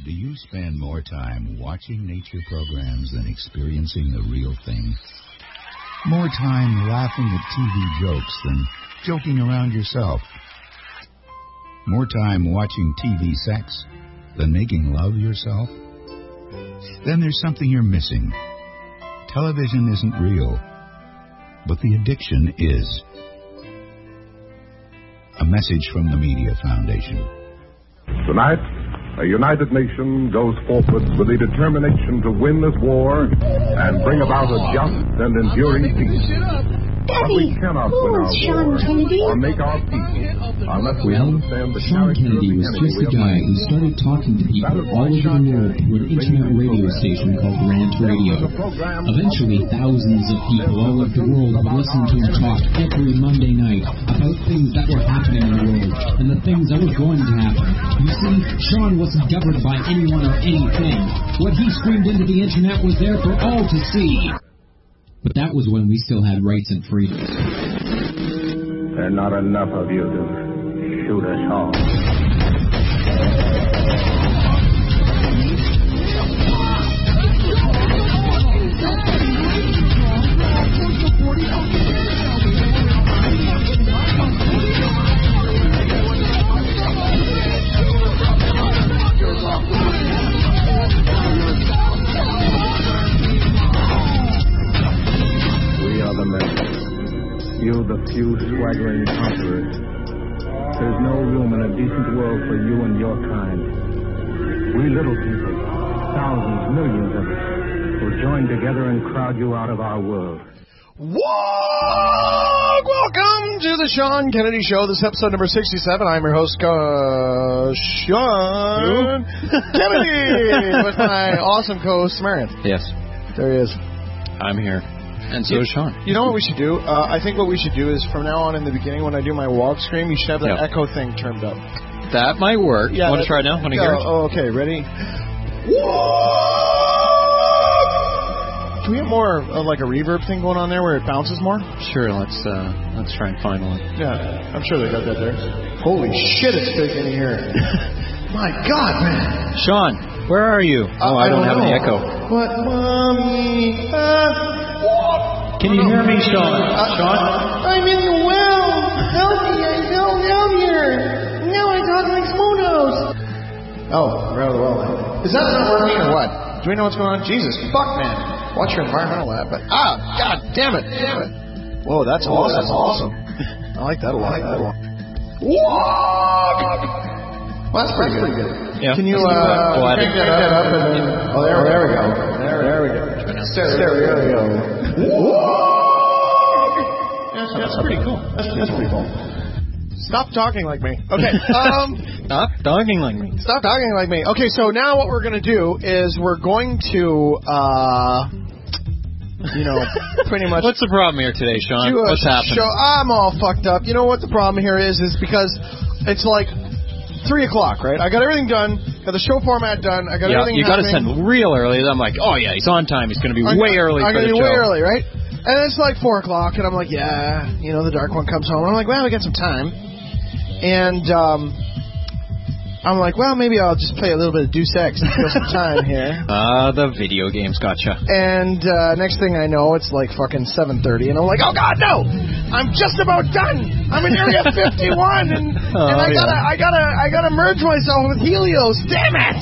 Do you spend more time watching nature programs than experiencing the real thing? More time laughing at TV jokes than joking around yourself? More time watching TV sex than making love yourself? Then there's something you're missing. Television isn't real, but the addiction is. A message from the Media Foundation. Tonight, a united nation goes forward with the determination to win this war and bring about a just and enduring peace. But we cannot win our war or make our peace unless we understand the Sean Kennedy was just the guy who started talking to people all over the world through an internet radio station called Rant Radio. Eventually, thousands of people all over the world would listen to him talk every Monday night about things that were happening in the world and the things that were going to happen. You see, Sean wasn't governed by anyone or anything. What he screamed into the internet was there for all to see. But that was when we still had rights and freedoms. There are not enough of you to shoot us all. You, the few swaggering conquerors. There's no room in a decent world for you and your kind. We little people, thousands, millions of us, will join together and crowd you out of our world. Welcome to the Sean Kennedy Show. This is episode number 67. I'm your host, Sean Kennedy, with my awesome co-host, Marion. Yes. There he is. I'm here. And so is Sean. You know what we should do? I think what we should do is from now on in the beginning when I do my walk scream, you should have that echo thing turned up. That might work. Yeah, want to try it now? Want to hear it? Oh, okay. Ready? Can we have more of like a reverb thing going on there where it bounces more? Sure. Let's try and find one. Yeah, I'm sure they got that there. Holy shit, it's big in here. My God, man. Sean, where are you? I don't have any echo. What, Mommy? Can you hear me, Sean? Sean? I'm in the well. Help me, I fell down here. Now I talk like Smonos. Oh, we're out of the well now. Is that not working or what? Do we know what's going on? Jesus, fuck, man. Watch your environmental lab. But, God damn it. Whoa, that's awesome. That's awesome. I like that a lot. Well, that's pretty good. Yeah. Can you crank that up and then... Oh, there we go. There we go. Stereo. That's pretty cool. That's pretty cool. Stop talking like me. Okay. Stop talking like me. Stop talking like me. Okay, so now what we're going to do is we're going to, pretty much... What's the problem here today, Sean? What's happening? I'm all fucked up. You know what the problem here is because it's like 3 o'clock, right? I got everything done. Got the show format done. I got everything. You got to send real early. I'm like, oh yeah, he's on time. He's going to be way early for the show. I'm going to be way early, right? And it's like 4 o'clock, and I'm like, yeah, the dark one comes home. And I'm like, well, we got some time. And I'm like, well, maybe I'll just play a little bit of Deus Ex and kill some time here. The video games gotcha. And next thing I know, it's like fucking 7:30, and I'm like, oh God, no! I'm just about done. I'm in Area 51, and I gotta merge myself with Helios. Damn it!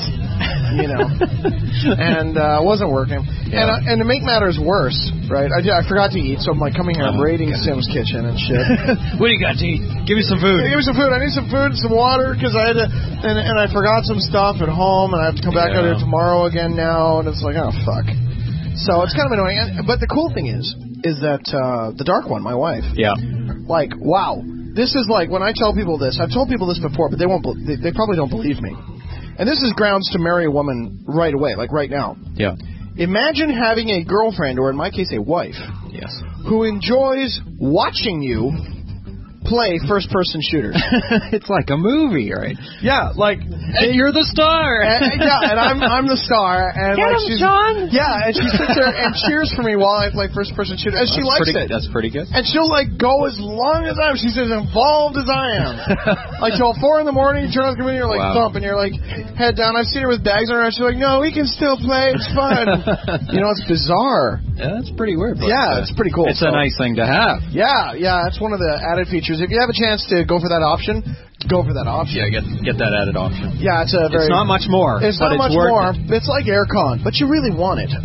And it wasn't working. Yeah. And to make matters worse, right? I forgot to eat, so I'm like coming here, I'm raiding Sim's kitchen and shit. What do you got to eat? Give me some food. Give me some food. I need some food and some water because I had to, and I forgot some stuff at home, and I have to come back out here tomorrow again now, and it's like, oh fuck. So it's kind of annoying. But the cool thing is that the dark one, my wife. Yeah. Like, wow, this is like when I tell people this. I've told people this before, but they won't. They probably don't believe me. And this is grounds to marry a woman right away, like right now. Yeah. Imagine having a girlfriend, or in my case, a wife, yes, who enjoys watching you play first-person shooters. It's like a movie, right? Yeah, like... And you're the star! And I'm the star. And Get like, him, Sean! Yeah, and she sits there and cheers for me while I play first-person shooters. And she likes it. That's pretty good. And she'll, like, go as long as I am. She's as involved as I am. Like, till 4 in the morning, you turn on the computer, you're like, thump, and you're like, head down. I've seen her with bags on her, and she's like, no, we can still play. It's fun. You know, it's bizarre. Yeah, that's pretty weird. But, yeah, it's pretty cool. It's a nice thing to have. Yeah, that's one of the added features. If you have a chance to go for that option, go for that option. Yeah, get that added option. Yeah, it's not much more. It's not much more. It's like aircon, but you really want it.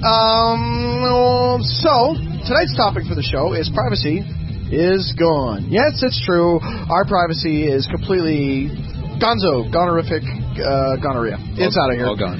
So, tonight's topic for the show is privacy is gone. Yes, it's true. Our privacy is completely gonorific, gonorrhea. It's out of here. All gone.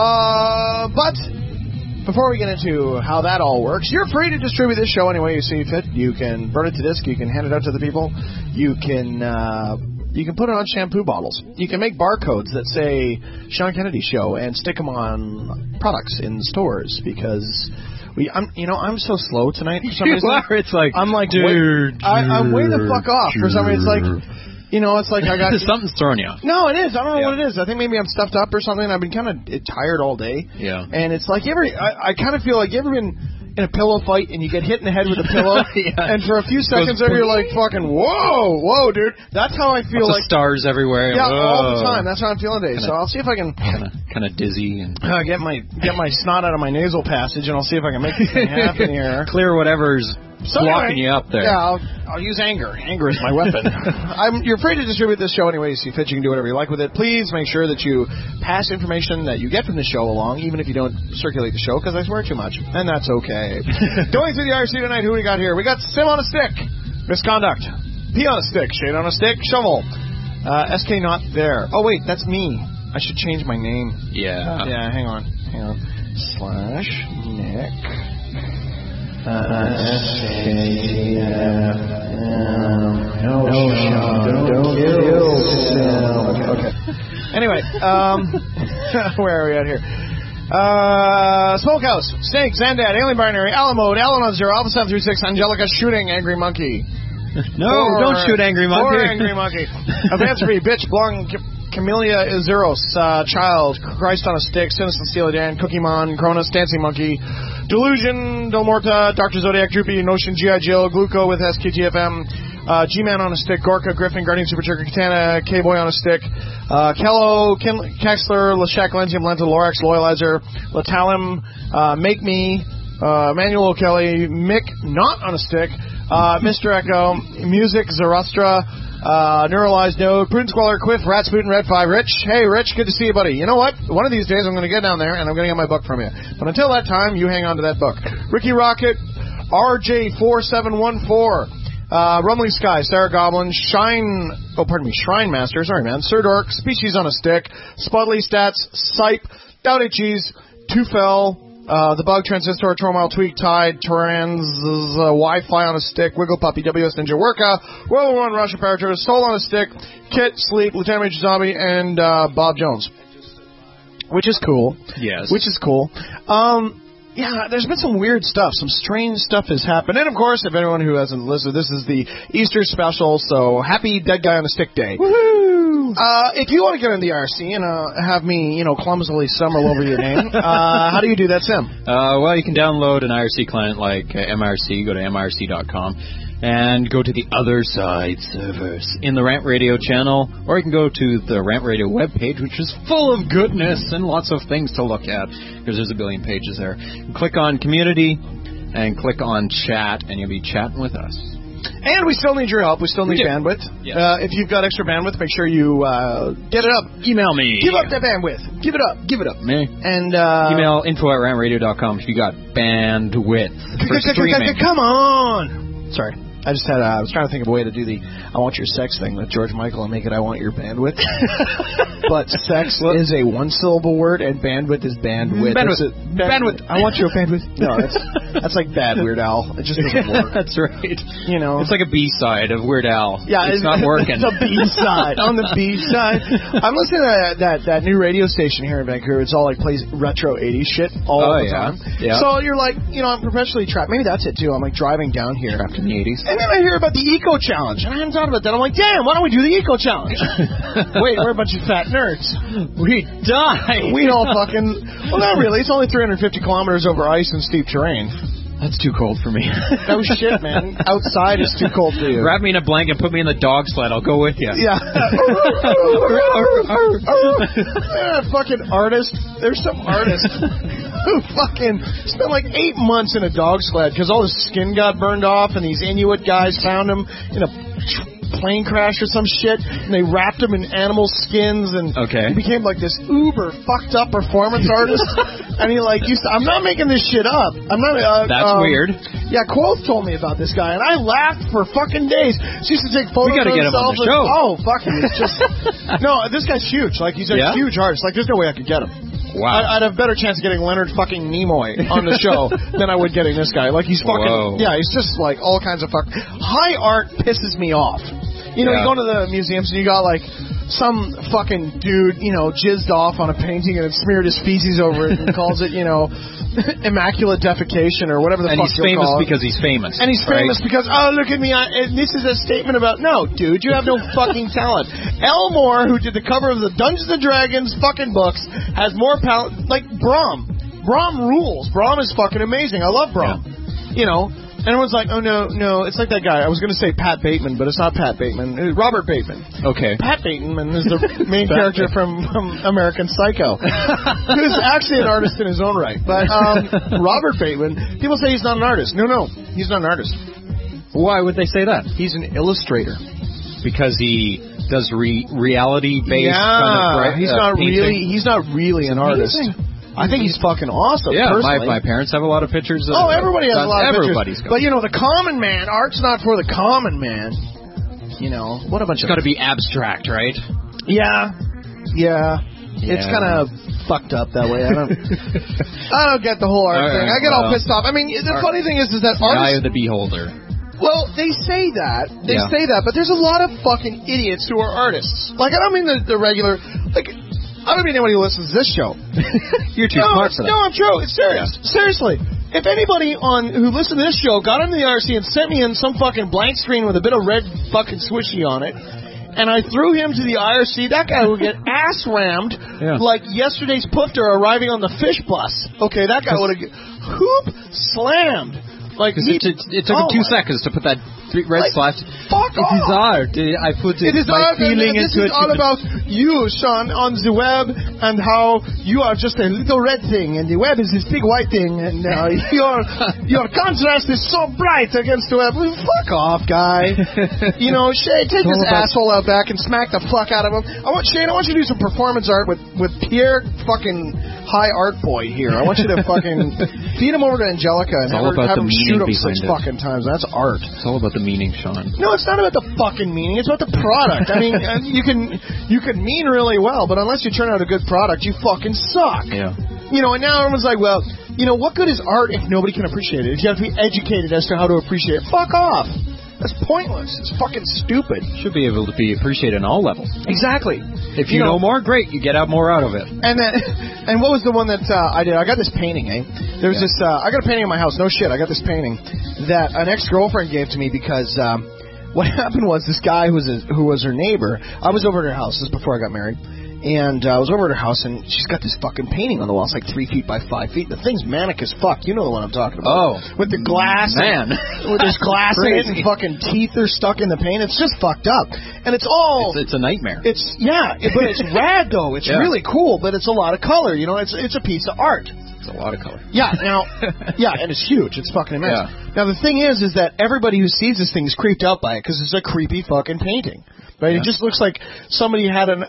But before we get into how that all works, you're free to distribute this show any way you see fit. You can burn it to disc. You can hand it out to the people. You can put it on shampoo bottles. You can make barcodes that say Sean Kennedy Show and stick them on products in stores because I'm so slow tonight for some reason. It's like I'm like, dude, I'm way the fuck off for some reason. It's like, it's like I got something's throwing you off. No, it is. I don't know what it is. I think maybe I'm stuffed up or something. I've been kind of tired all day. Yeah. And it's like I kind of feel like you ever been in a pillow fight and you get hit in the head with a pillow, and for a few seconds there you're like fucking whoa, dude. That's how I feel. Like stars everywhere. Yeah, all the time. That's how I'm feeling today. So I'll see if I can kind of dizzy and get my snot out of my nasal passage, and I'll see if I can make this thing happen here. Clear whatever's blocking you up there. Yeah, I'll use anger. Anger is my weapon. You're free to distribute this show any way you see fit. You can do whatever you like with it. Please make sure that you pass information that you get from the show along, even if you don't circulate the show, because I swear too much, and that's okay. Going through the IRC tonight, who we got here? We got Sim on a stick, misconduct, P on a stick, Shade on a stick, shovel, SK not there. Oh wait, that's me. I should change my name. Yeah. Yeah, hang on. /Nick. Okay. Anyway, where are we at here? Smokehouse, Snake, Xandad, Alien Binary, Alamode, Alan Zero, Alpha 736, Angelica shooting Angry Monkey. No, don't shoot Angry Monkey. Or Angry Monkey. Advanced Bitch, Blong, Camellia Izeros, Child, Christ on a Stick, Citizen Steely Dan, Cookiemon, Cronus, Dancing Monkey, Delusion, Delmorta, Dr. Zodiac, Droopy, Notion, G.I. Jill, Gluco with SKTFM, G-Man on a Stick, Gorka, Griffin, Guardian Super Turkey, Katana, K-Boy on a Stick, Kello, Kexler, Lashak, Lenzium, Lenta, Lorax, Loyalizer, Latalim, Make Me, Manuel O'Kelly, Mick, not on a Stick, Mr. Echo, Music, Zarastra, Neuralized Node, Prudent Squalor, Quiff, Ratspoot, and Red 5. Rich, hey, Rich, good to see you, buddy. You know what? One of these days I'm going to get down there and I'm going to get my book from you. But until that time, you hang on to that book. Ricky Rocket, RJ4714, Rumley Sky, Sarah Goblin, Shrine Master, sorry man, Sir Dork, Species on a Stick, Spudley Stats, Sipe, Dowdy Cheese, Tufel, The Bug, Transistor, Tromile, Tweak, Tide, Trans, Wi-Fi on a Stick, Wiggle Puppy, WS Ninja, Worka, World War I, Russia Paratrooper, Soul on a Stick, Kit, Sleep, Lieutenant Major Zombie, and Bob Jones. Which is cool. Yes. Which is cool. Yeah, there's been some weird stuff. Some strange stuff has happened. And, of course, if anyone who hasn't listened, this is the Easter special, so happy Dead Guy on a Stick Day. Woohoo! If you want to get in the IRC and have me, clumsily stumble over your name, how do you do that, Sim? Well, you can download an IRC client like MIRC. Go to mirc.com. And go to the other side servers in the Rant Radio channel, or you can go to the Rant Radio webpage, which is full of goodness and lots of things to look at, because there's a billion pages there. Click on Community and click on Chat, and you'll be chatting with us. And we still need your help. We still need bandwidth. Yes. If you've got extra bandwidth, make sure you get it up. Email me. Give up that bandwidth. Give it up. Give it up. Me. And email info@rantradio.com if you got bandwidth for streaming. Come on. Sorry. I was trying to think of a way to do the I want your sex thing with George Michael and make it I want your bandwidth. But sex is a one-syllable word and bandwidth is bandwidth. Bandwidth. I want your bandwidth. No, that's like bad, Weird Al. It just doesn't work. That's right. It's like a B-side of Weird Al. Yeah, it's not working. It's a B-side. On the B-side. I'm listening to that new radio station here in Vancouver. It's all like plays retro 80s shit all the time. Yeah. So you're like, I'm perpetually trapped. Maybe that's it too. I'm like driving down here. Trapped in the 80s. And then I hear about the Eco Challenge, and I hadn't thought about that. I'm like, damn, why don't we do the Eco Challenge? Wait, we're a bunch of fat nerds. We die. We all fucking... Well, not really. It's only 350 kilometers over ice and steep terrain. That's too cold for me. No shit, man. Outside is too cold for you. Wrap me in a blanket, put me in the dog sled. I'll go with you. Yeah. Fucking artist. There's some artist who fucking spent like 8 months in a dog sled because all his skin got burned off, and these Inuit guys found him in a plane crash or some shit, and they wrapped him in animal skins, and he became like this uber fucked up performance artist. And he like used to, I'm not making this shit up. I'm not. That's weird. Yeah, Quoth told me about this guy, and I laughed for fucking days. She used to take photos. We gotta get him on the show. Oh fuck him! It's just no. This guy's huge. Like he's a huge artist. Like there's no way I could get him. Wow. I'd have a better chance of getting Leonard fucking Nimoy on the show than I would getting this guy. Like he's fucking he's just like all kinds of fuck. High art pisses me off. You know, you go to the museums and you got like some fucking dude, you know, jizzed off on a painting and smeared his feces over it and calls it, you know, immaculate defecation or whatever the fuck you'll call it. And he's famous because he's famous. And he's famous because, oh, look at me, this is a statement about... No, dude, you have no fucking talent. Elmore, who did the cover of the Dungeons & Dragons fucking books, has more talent... Like, Brahm. Brahm rules. Brahm is fucking amazing. I love Brahm. Yeah. You know... And everyone's like, oh, no, it's like that guy. I was going to say Pat Bateman, but it's not Pat Bateman. It's Robert Bateman. Okay. Pat Bateman is the main character from American Psycho, who's actually an artist in his own right. But Robert Bateman, people say he's not an artist. No, he's not an artist. Why would they say that? He's an illustrator. Because he does reality-based kind of He's not really an artist. I think he's fucking awesome. Yeah, personally. my parents have a lot of pictures. Everybody has a lot of pictures. But, you know, the common man, art's not for the common man. You know, what a bunch of... It's got to be abstract, right? Yeah. It's kind of fucked up that way. I don't get the whole art thing. I get all pissed off. I mean, the funny thing is that artists... Eye of the beholder. Well, they say that. They say that, but there's a lot of fucking idiots who are artists. Like, I don't mean the regular... Like... I don't mean anybody who listens to this show. You're too smart for that. No, I'm true. It's serious. Yeah. Seriously. If anybody who listened to this show got into the IRC and sent me in some fucking blank screen with a bit of red fucking swishy on it, and I threw him to the IRC, that guy would get ass rammed like yesterday's Pufter arriving on the fish bus. Okay, that guy would have hoop slammed. Like it took him 2 seconds to put that red slash. Fuck off. It is art. I put my feeling into it. This is all about you, Sean, on the web, and how you are just a little red thing, and the web is this big white thing, and your contrast is so bright against the web. Fuck off, guy. You know, Shay, take this asshole out back and smack the fuck out of him. Shane, I want you to do some performance art with Pierre fucking High Art Boy here. I want you to fucking feed him over to Angelica and have him shoot him 6 fucking times. That's art. It's all about the meaning, Sean. No, it's not about the fucking meaning. It's about the product. I mean, you can mean really well, but unless you turn out a good product, you fucking suck. Yeah. You know, and now everyone's like, well, you know, what good is art if nobody can appreciate it? If you have to be educated as to how to appreciate it, fuck off. That's pointless. It's fucking stupid. Should be able to be appreciated on all levels. Exactly. If you know more, great. You get out more out of it. And what was the one that I did? I got this painting, There was this. I got a painting in my house. No shit. I got this painting that an ex-girlfriend gave to me because what happened was this guy who was her neighbor. I was over at her house. This is before I got married. And I was over at her house, and she's got this fucking painting on the wall. It's like 3 feet by 5 feet. The thing's manic as fuck. You know the one I'm talking about. Oh. With the glass. Man. With this glass in it, and fucking teeth are stuck in the paint. It's just fucked up. And it's all... It's a nightmare. But it's rad, though. It's really cool, but it's a lot of color. You know, it's a piece of art. It's a lot of color. Yeah, now... and it's huge. It's fucking immense. Yeah. Now, the thing is that everybody who sees this thing is creeped out by it, because it's a creepy fucking painting. Right? Yeah. It just looks like somebody had a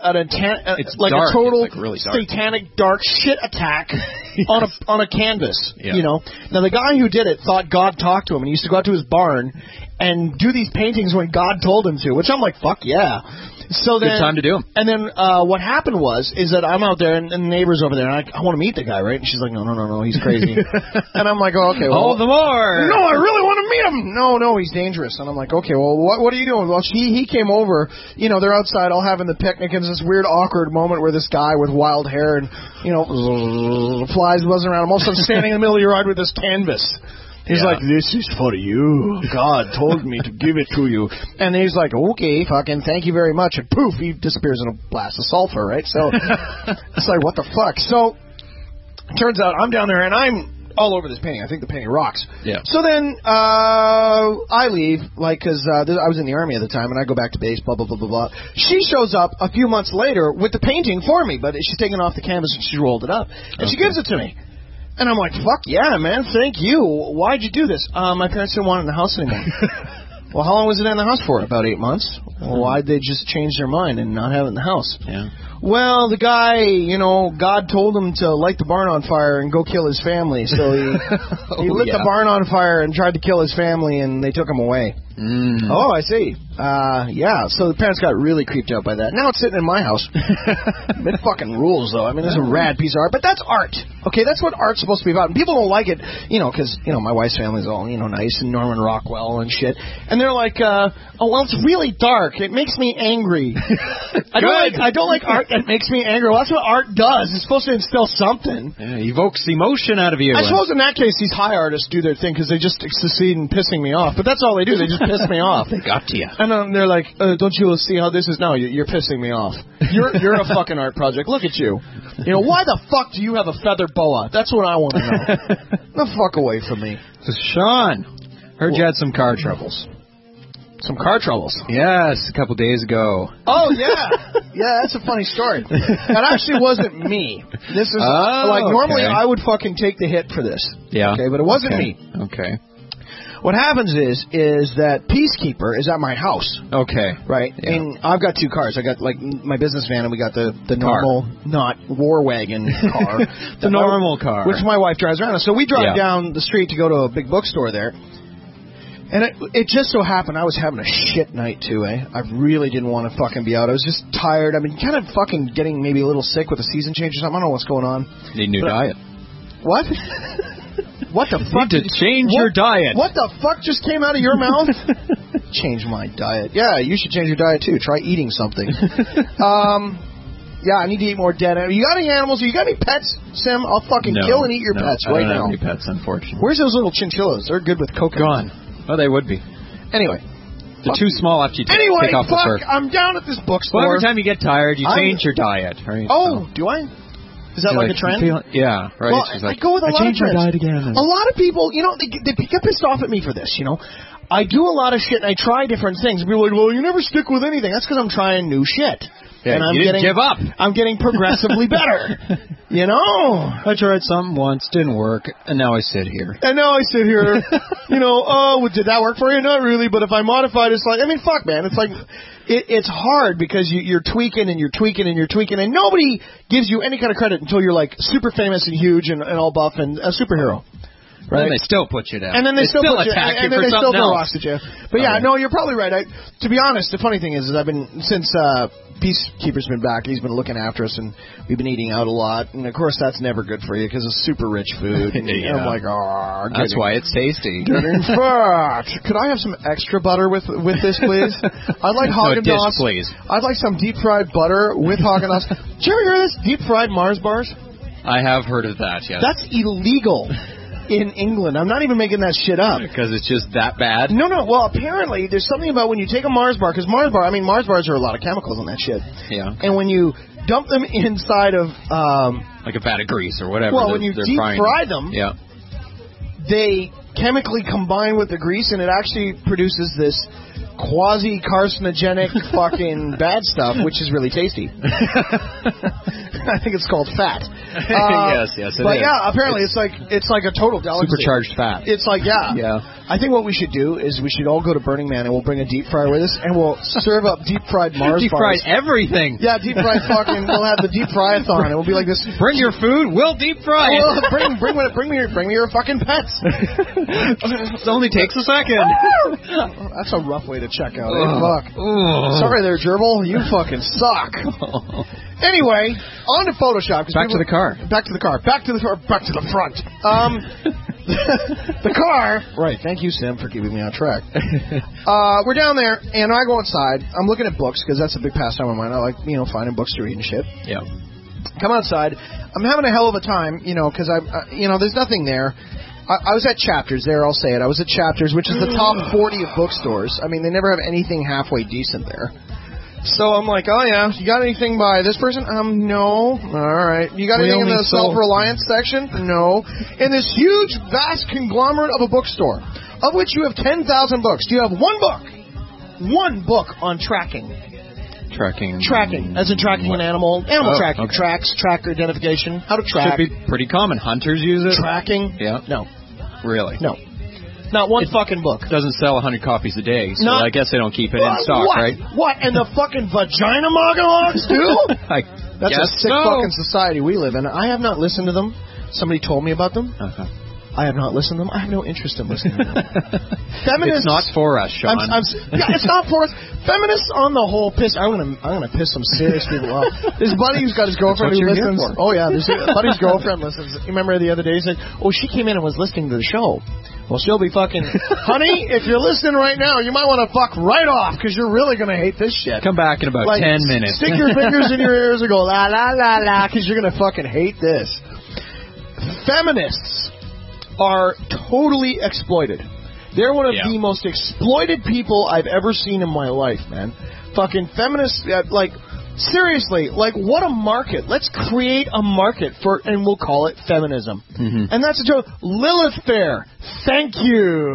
total really satanic dark shit attack on a canvas. Yeah. You know. Now the guy who did it thought God talked to him, and he used to go out to his barn and do these paintings when God told him to. Which I'm like, fuck yeah. So then, good time to do them. And then what happened is that I'm out there and the neighbor's over there, and I want to meet the guy, right? And she's like, no, he's crazy. And I'm like, oh, okay. Well, all the more. No, I really want to meet him. No, he's dangerous. And I'm like, okay, well, what are you doing? Well, he came over. You know, they're outside all having the picnic, and it's this weird, awkward moment where this guy with wild hair and, you know, flies buzzing around. I'm also standing in the middle of your yard with this canvas. He's like, this is for you. God told me to give it to you. And he's like, okay, fucking thank you very much. And poof, he disappears in a blast of sulfur, right? So it's like, what the fuck? So it turns out I'm down there and I'm all over this painting. I think the painting rocks. Yeah. So then I leave, like, because I was in the Army at the time, and I go back to base, blah, blah, blah, blah, blah. She shows up a few months later with the painting for me, but she's taken off the canvas and she rolled it up. And she gives it to me. And I'm like, fuck yeah, man, thank you. Why'd you do this? My parents didn't want it in the house anymore. Well, how long was it in the house for? About 8 months. Well, why'd they just change their mind and not have it in the house? Yeah. Well, the guy, God told him to light the barn on fire and go kill his family. So he lit the barn on fire and tried to kill his family, and they took him away. Oh, I see. Yeah, so the parents got really creeped out by that. Now it's sitting in my house. It fucking rules, though. I mean, it's a rad piece of art, but that's art. Okay, that's what art's supposed to be about. And people don't like it, because, my wife's family's all, nice and Norman Rockwell and shit. And they're like, oh, well, it's really dark. It makes me angry. I don't like art that makes me angry. Well, that's what art does. It's supposed to instill something. Yeah, evokes emotion out of you. I suppose in that case, these high artists do their thing because they just succeed in pissing me off. But that's all they do. They just piss me off. They got to you. And they're like, don't you see how this is? No, you're pissing me off. You're a fucking art project. Look at you. Why the fuck do you have a feather boa? That's what I want to know. The fuck away from me. So, Sean, heard you had some car troubles. Some car troubles? Yes, a couple days ago. Oh, yeah. Yeah, that's a funny story. That actually wasn't me. This is, normally I would fucking take the hit for this. Yeah. Okay, but it wasn't me. Okay. What happens is that Peacekeeper is at my house. Okay. Right? Yeah. And I've got 2 cars. I got, my business van, and we got the normal, not war wagon car. The normal car. Which my wife drives around. So we drive down the street to go to a big bookstore there. And it just so happened I was having a shit night, too, I really didn't want to fucking be out. I was just tired. I mean, kind of fucking getting maybe a little sick with a season change or something. I don't know what's going on. Need a new diet. What? What the fuck? Need to change your diet. What the fuck just came out of your mouth? Change my diet. Yeah, you should change your diet, too. Try eating something. Yeah, I need to eat more dead animals. You got any animals? You got any pets, Sim? I'll fucking kill and eat your pets right now. I don't have any pets, unfortunately. Where's those little chinchillas? They're good with coconut. Gone. Oh, they would be. Anyway. They're too small after you take off the fur. I'm down at this bookstore. Well, every time you get tired, you change your diet, right? Oh, do I? Is that like a trend? Yeah, right. Well, I go with a lot of trends. My diet again. A lot of people, they get pissed off at me for this, I do a lot of shit and I try different things. People are like, well, you never stick with anything. That's because I'm trying new shit. Yeah, and you didn't give up. I'm getting progressively better. I tried something once, didn't work, and now I sit here. Did that work for you? Not really, but if I modified, it's like, fuck, man. It's like, it's hard because you're tweaking and you're tweaking and you're tweaking, and nobody gives you any kind of credit until you're like super famous and huge and all buff and a superhero. Right? And they still put you down. And then they still attack you for something else. And then they still throw rocks at you. But yeah, no, you're probably right. To be honest, the funny thing is I've been, since Peacekeeper's been back, he's been looking after us, and we've been eating out a lot. And of course, that's never good for you because it's super rich food. And I'm like, that's why it's tasty. Getting fat. Could I have some extra butter with this, please? I'd like Haagen-Dazs. Please. I'd like some deep fried butter with Haagen-Dazs. Did you ever hear of this? Deep fried Mars bars? I have heard of that, yes. That's illegal. In England. I'm not even making that shit up. Because it's just that bad? No. Well, apparently, there's something about when you take a Mars bar, because Mars bars are a lot of chemicals in that shit. Yeah. And when you dump them inside of... like a vat of grease or whatever. Well, when you deep fry them, they chemically combine with the grease, and it actually produces this quasi-carcinogenic fucking bad stuff, which is really tasty. I think it's called fat. Yes, it is. But yeah, apparently it's like a total delicacy. Supercharged fat. It's like, yeah. I think what we should do is we should all go to Burning Man and we'll bring a deep fryer with us and we'll serve up deep fried Mars bars. Deep fried everything. Yeah, deep fried fucking. We'll have the deep fryathon and we'll be like this. Bring your food. We'll deep fry it. Well, bring me your fucking pets. It only takes a second. That's a rough way to check out. Fuck. Sorry there, Gerbil. You fucking suck. Anyway, on to Photoshop. Back to the car. Back to the car. Back to the front. The car. Right. Thank you, Sim, for keeping me on track. We're down there, and I go inside. I'm looking at books, because that's a big pastime of mine. I like, finding books to read and shit. Yeah. Come outside. I'm having a hell of a time, because there's nothing there. I was at Chapters there, I'll say it. I was at Chapters, which is the top 40 of bookstores. I mean, they never have anything halfway decent there. So I'm like, oh yeah, you got anything by this person? No. Alright. You got anything in the self-reliance section? No. In this huge, vast conglomerate of a bookstore, of which you have 10,000 books, do you have one book on tracking? Tracking, as in tracking an animal tracking, okay. Tracks, tracker identification, how to track. Should be pretty common. Hunters use it. Tracking? Yeah. No. Really? No. Not one fucking book. Doesn't sell 100 copies a day, so I guess they don't keep it in stock, right? What? And the fucking vagina monologues, too? That's a sick fucking society we live in. I have not listened to them. Somebody told me about them. I have not listened to them. I have no interest in listening to them. Feminists, it's not for us, Sean. It's not for us. Feminists on the whole piss. I'm gonna piss some serious people off. This buddy who's got his girlfriend who listens. Oh yeah, this buddy's girlfriend listens. You remember the other day he said, "Oh, she came in and was listening to the show." Well, she'll be fucking, honey, if you're listening right now, you might want to fuck right off because you're really gonna hate this shit. Come back in about 10 minutes. Stick your fingers in your ears and go la la la la because you're gonna fucking hate this. Feminists are totally exploited. They're one of the most exploited people I've ever seen in my life, man. Fucking feminists, seriously, what a market. Let's create a market for, and we'll call it feminism. Mm-hmm. And that's a joke. Lilith Fair, thank you.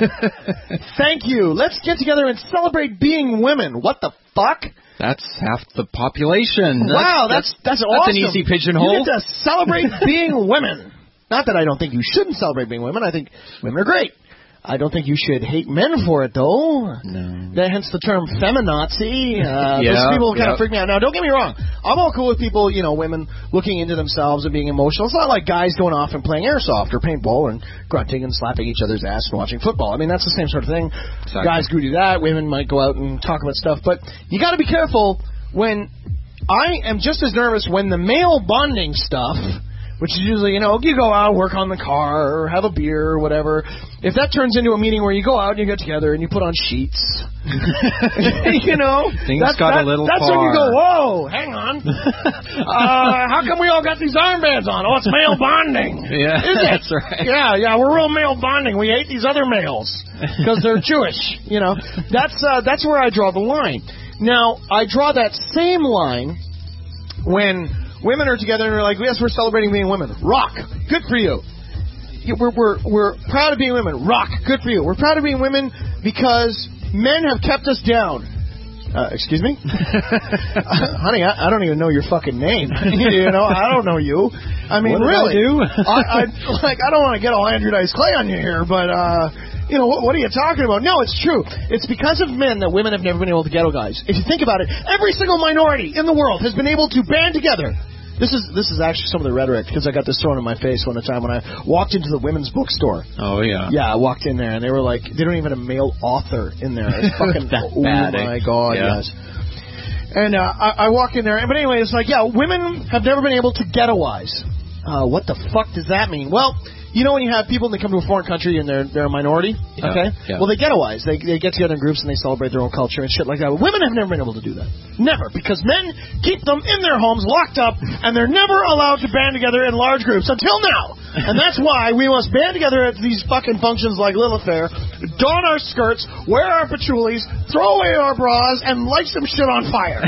Thank you. Let's get together and celebrate being women. What the fuck? That's half the population. Wow, that's awesome. That's an easy pigeonhole. You get to celebrate being women. Not that I don't think you shouldn't celebrate being women. I think women are great. I don't think you should hate men for it, though. No. Hence the term feminazi. Those people kind of freak me out. Now, don't get me wrong. I'm all cool with people, women looking into themselves and being emotional. It's not like guys going off and playing airsoft or paintball and grunting and slapping each other's ass and watching football. I mean, that's the same sort of thing. Exactly. Guys go do that. Women might go out and talk about stuff. But you got to be careful when I am just as nervous when the male bonding stuff, which is usually, you go out, work on the car, or have a beer, or whatever. If that turns into a meeting where you go out and you get together and you put on sheets, things got a little that's far. When you go, whoa, hang on. How come we all got these armbands on? Oh, it's male bonding. Yeah, that's right. Yeah, we're real male bonding. We hate these other males because they're Jewish. That's where I draw the line. Now, I draw that same line when women are together and they're like, yes, we're celebrating being women. Rock. Good for you. We're proud of being women. Rock. Good for you. We're proud of being women because men have kept us down. Excuse me? Honey, I don't even know your fucking name. I don't know you. I mean, what really. I don't want to get all Andrew Dice Clay on you here, but, what are you talking about? No, it's true. It's because of men that women have never been able to ghetto guys. If you think about it, every single minority in the world has been able to band together. This is actually some of the rhetoric, because I got this thrown in my face one time when I walked into the women's bookstore. Oh, yeah. Yeah, I walked in there, and they were like, they don't even have a male author in there. It's fucking that bad. Oh, my God, yes. And I walk in there, but anyway, it's like, women have never been able to ghettoize. What the fuck does that mean? Well, when you have people and they come to a foreign country and they're a minority, okay? Yeah. Well, they ghettoize. They get together in groups and they celebrate their own culture and shit like that. But women have never been able to do that. Never. Because men keep them in their homes, locked up, and they're never allowed to band together in large groups until now. And that's why we must band together at these fucking functions like Lilith Fair, don our skirts, wear our patchoulis, throw away our bras, and light some shit on fire.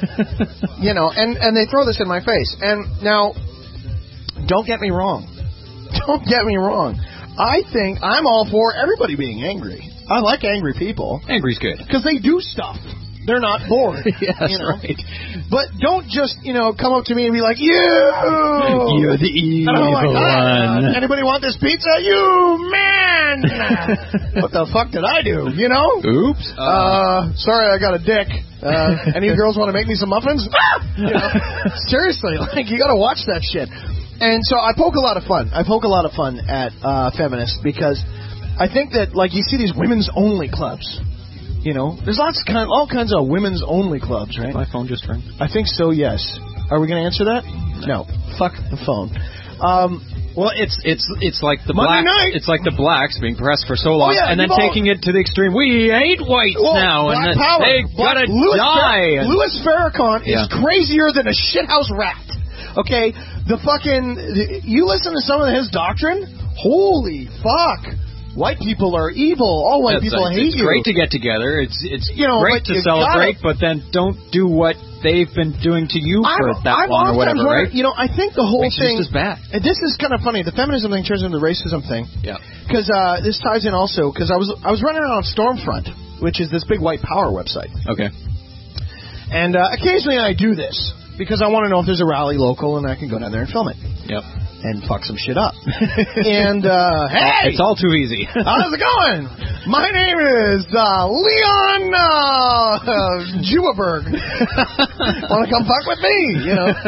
And they throw this in my face. And now, don't get me wrong. Don't get me wrong. I think I'm all for everybody being angry. I like angry people. Angry's good. Because they do stuff. They're not bored. Yes, right. But don't just, come up to me and be like, you're the evil one. Anybody want this pizza? You man! What the fuck did I do? Oops. Sorry, I got a dick. Any girls want to make me some muffins? Seriously, you got to watch that shit. And so I poke a lot of fun. At feminists because I think that, you see these women's only clubs. There's all kinds of women's only clubs, right? My phone just rang. I think so, yes. Are we going to answer that? No. Fuck the phone. Well, it's like the Monday blacks. night. It's like the blacks being pressed for so long, and then taking it to the extreme. We hate whites now, and then power. they gotta die. Louis Farrakhan is crazier than a shithouse rat. Okay, you listen to some of his doctrine. holy fuck, white people are evil. All white people hate you. It's great to get together. It's great to but celebrate, but then don't do what they've been doing to you for that long or whatever, right? I think the whole thing just as bad. And this is kind of funny. The feminism thing turns into the racism thing. Yeah. Because this ties in also because I was running around Stormfront, which is this big white power website. Okay. And occasionally I do this because I want to know if there's a rally local and I can go down there and film it. Yep. And fuck some shit up. And, hey! It's all too easy. How's it going? My name is Leon Jeweberg. Want to come fuck with me?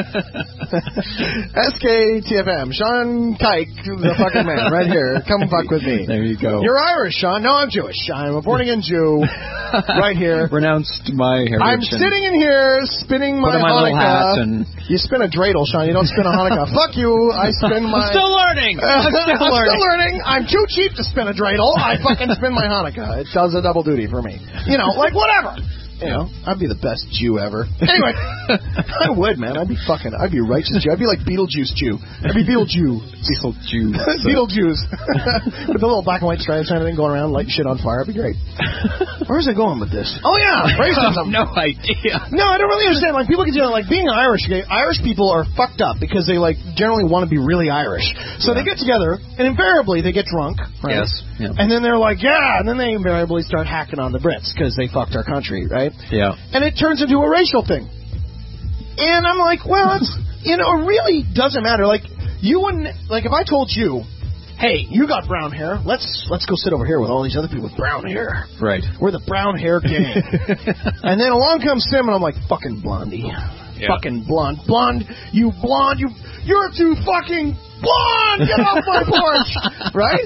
SKTFM. Sean Kike, the fucking man, right here. Come fuck with me. There you go. You're Irish, Sean. No, I'm Jewish. I'm a born-again Jew. Right here. Renounced my heritage. I'm sitting in here spinning my little hat Hanukkah. and... You spin a dreidel, Sean. You don't spin a Hanukkah. Fuck you. I spin my... I'm still learning. I'm still learning. I'm too cheap to spin a dreidel. I fucking spin my Hanukkah. It does a double duty for me. Like whatever. I'd be the best Jew ever. Anyway, I would, man. I'd be righteous Jew. I'd be like Beetlejuice Jew. I'd be Beetlejuice. Beetlejuice. With the little black and white stripes and everything going around, lighting shit on fire. It'd be great. Where's it going with this? Oh, yeah. Racism. No idea. No, I don't really understand. Like, people can being Irish, okay, Irish people are fucked up because they, generally want to be really Irish. So they get together, and invariably they get drunk, right? Yes. Yeah. And then they're like, yeah, and then they invariably start hacking on the Brits because they fucked our country, right? Yeah. And it turns into a racial thing. And I'm like, well, it's, it really doesn't matter. Like, you wouldn't, if I told you, hey, you got brown hair, let's go sit over here with all these other people with brown hair. Right. We're the brown hair gang. And then along comes Sim, and I'm like, fucking Blondie. Yeah. Fucking blonde. You're too fucking blonde! Get off my porch! Right?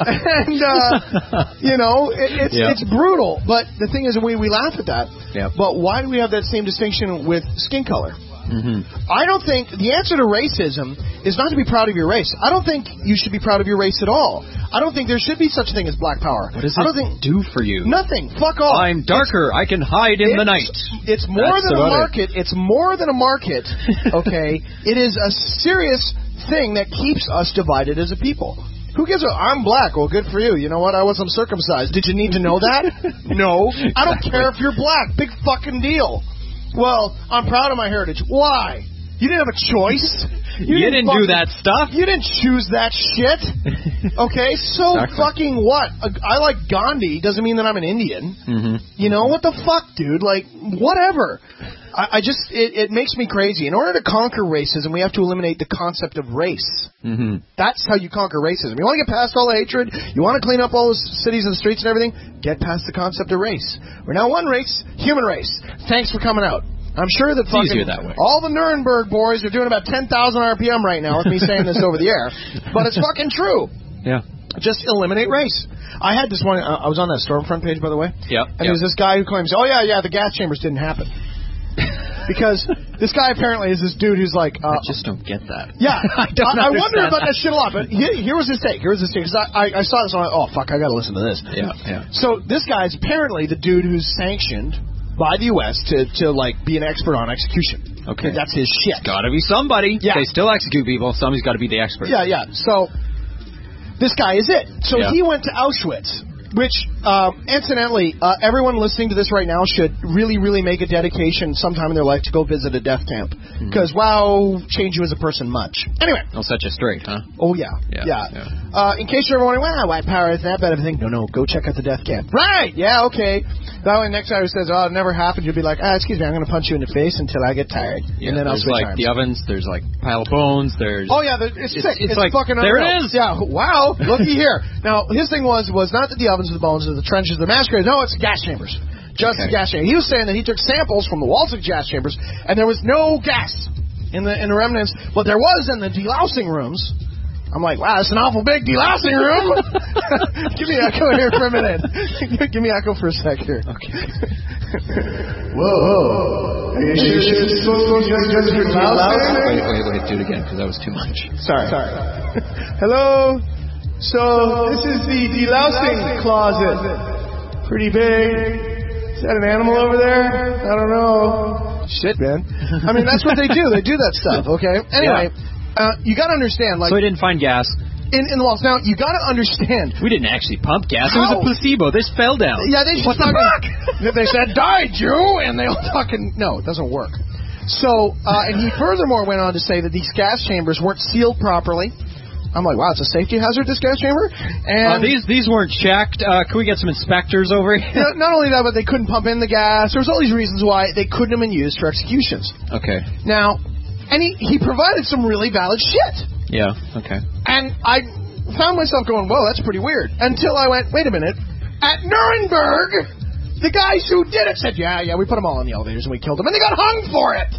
And, it's brutal. But the thing is, we laugh at that. Yeah. But why do we have that same distinction with skin color? Mm-hmm. I don't think the answer to racism is not to be proud of your race. I don't think you should be proud of your race at all. I don't think there should be such a thing as black power. What does it do for you? Nothing. Fuck off. I'm darker. I can hide in the night. It's more than a market. It's more than a market. Okay? It is a serious thing that keeps us divided as a people. Who gives a... I'm black. Well, good for you. You know what? I wasn't circumcised. Did you need to know that? No. I don't care if you're black. Big fucking deal. Well, I'm proud of my heritage. Why? You didn't have a choice. You didn't do that stuff. You didn't choose that shit. Okay, so exactly. Fucking what? I like Gandhi doesn't mean that I'm an Indian. Mm-hmm. What the fuck, dude? Like, whatever. I just, it makes me crazy. In order to conquer racism, we have to eliminate the concept of race. Mm-hmm. That's how you conquer racism. You want to get past all the hatred? You want to clean up all those cities and streets and everything? Get past the concept of race. We're now one race, human race. Thanks for coming out. I'm sure that fucking that way. all the Nuremberg boys are doing about 10,000 RPM right now with me saying this over the air. But it's fucking true. Yeah. Just eliminate race. I had this one, I was on that Stormfront page, by the way. Yeah. And there's this guy who claims, oh, yeah, the gas chambers didn't happen. Because this guy apparently is this dude who's like... I just don't get that. Yeah. I wonder about that shit a lot, but here was his take. Because I saw this and I went, oh, fuck, I got to listen to this. Yeah. So this guy is apparently the dude who's sanctioned by the U.S. to be an expert on execution. Okay. That's his shit. Got to be somebody. Yeah. They still execute people. Somebody's got to be the expert. Yeah. So this guy is it. So he went to Auschwitz, which, incidentally, everyone listening to this right now should really, really make a dedication sometime in their life to go visit a death camp. Because, wow, change you as a person much. Anyway. It'll set you straight, huh? Oh, yeah. In case you're wondering, white power is that bad of a thing. No, go check out the death camp. Right, yeah, okay. That way, next guy who says, oh, it never happened, you'll be like, excuse me, I'm going to punch you in the face until I get tired. Yeah, and then I'll switch arms. The ovens, there's pile of bones, there's... Oh, yeah, it's sick. It's like, fucking there unreal. it is. Yeah, wow, looky here. Now, his thing was not that the ovens or the bones or the trenches, the massacres. No, it's gas chambers. Just the gas chambers. He was saying that he took samples from the walls of gas chambers, and there was no gas in the remnants, but there was in the delousing rooms. I'm like, wow, that's an awful big delousing room. Give me echo here for a minute. Give me echo for a sec here. Okay. Whoa. Wait, do it again, because that was too much. Sorry. Hello. So, this is the delousing closet. Pretty big. Is that an animal over there? I don't know. Shit, man. I mean, that's what they do. They do that stuff, okay? Anyway, you got to understand, like... So he didn't find gas. in the walls. Now, you got to understand. We didn't actually pump gas. It was a placebo. This fell down. Yeah, they just what the fuck? They said, die, Jew, and they all fucking... No, it doesn't work. So, and he furthermore went on to say that these gas chambers weren't sealed properly. I'm like, wow, it's a safety hazard, this gas chamber? And these weren't checked. Can we get some inspectors over here? Not only that, but they couldn't pump in the gas. There was all these reasons why they couldn't have been used for executions. Okay. Now, and he provided some really valid shit. Yeah, okay. And I found myself going, whoa, that's pretty weird. Until I went, wait a minute. At Nuremberg, the guys who did it said, yeah, we put them all in the elevators and we killed them. And they got hung for it.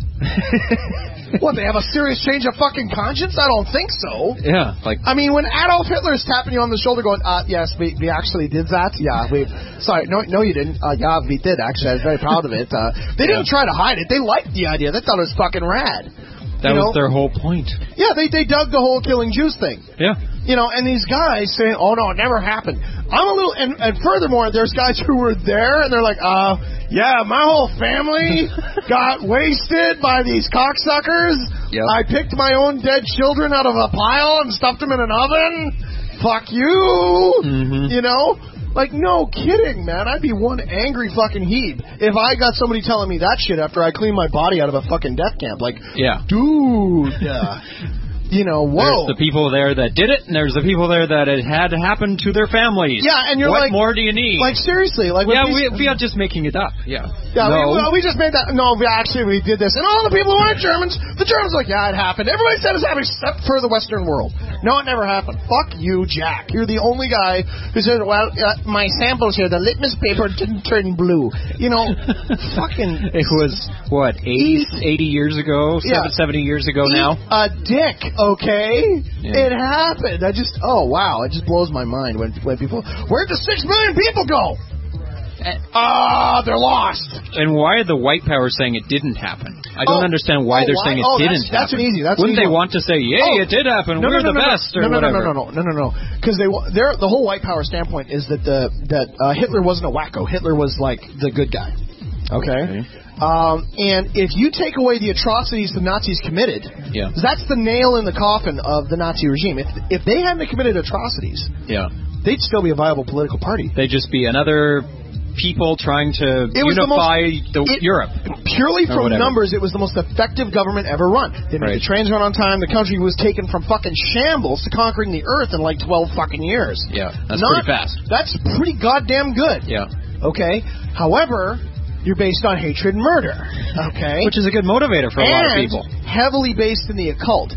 What, they have a serious change of fucking conscience? I don't think so. Yeah, like... I mean, when Adolf Hitler is tapping you on the shoulder going, yes, we actually did that. Yeah, sorry, no, you didn't. Yeah, we did, actually. I was very proud of it. They didn't try to hide it. They liked the idea. They thought it was fucking rad. That was their whole point. Yeah, they dug the whole killing Jews thing. Yeah. And these guys saying, oh, no, it never happened. I'm a little... And furthermore, there's guys who were there, and they're like, yeah, my whole family got wasted by these cocksuckers. Yep. I picked my own dead children out of a pile and stuffed them in an oven. Fuck you. Mm-hmm. Like, no kidding, man. I'd be one angry fucking heap if I got somebody telling me that shit after I cleaned my body out of a fucking death camp. Like, dude, whoa. There's the people there that did it, and there's the people there that it had to happen to their families. Yeah, and you're what more do you need? Like, seriously. Like, we are just making it up. Yeah. Yeah, we just made that. No, we did this. And all the people who aren't Germans, the Germans are like, yeah, it happened. Everybody said it happened except for the Western world. No, it never happened. Fuck you, Jack. You're the only guy who says, well, my samples here, the litmus paper didn't turn blue. Fucking... It was, what, 80 years ago? 70 years ago now? A dick, okay? Yeah. It happened. It just blows my mind when people... Where'd the 6 million people go? They're lost. And why are the white powers saying it didn't happen? I don't understand why they're saying it didn't happen. That's an easy. Wouldn't they want to say, it did happen, we're the best, or whatever? No. Because the whole white power standpoint is that Hitler wasn't a wacko. Hitler was like the good guy. Okay. And if you take away the atrocities the Nazis committed, that's the nail in the coffin of the Nazi regime. If they hadn't committed atrocities, they'd still be a viable political party. They'd just be another people trying to unify Europe. Purely from numbers, it was the most effective government ever run. They made the trains run on time. The country was taken from fucking shambles to conquering the earth in like 12 fucking years. Yeah, that's pretty fast. That's pretty goddamn good. Yeah. Okay? However, you're based on hatred and murder. Okay? Which is a good motivator for a lot of people. Heavily based in the occult.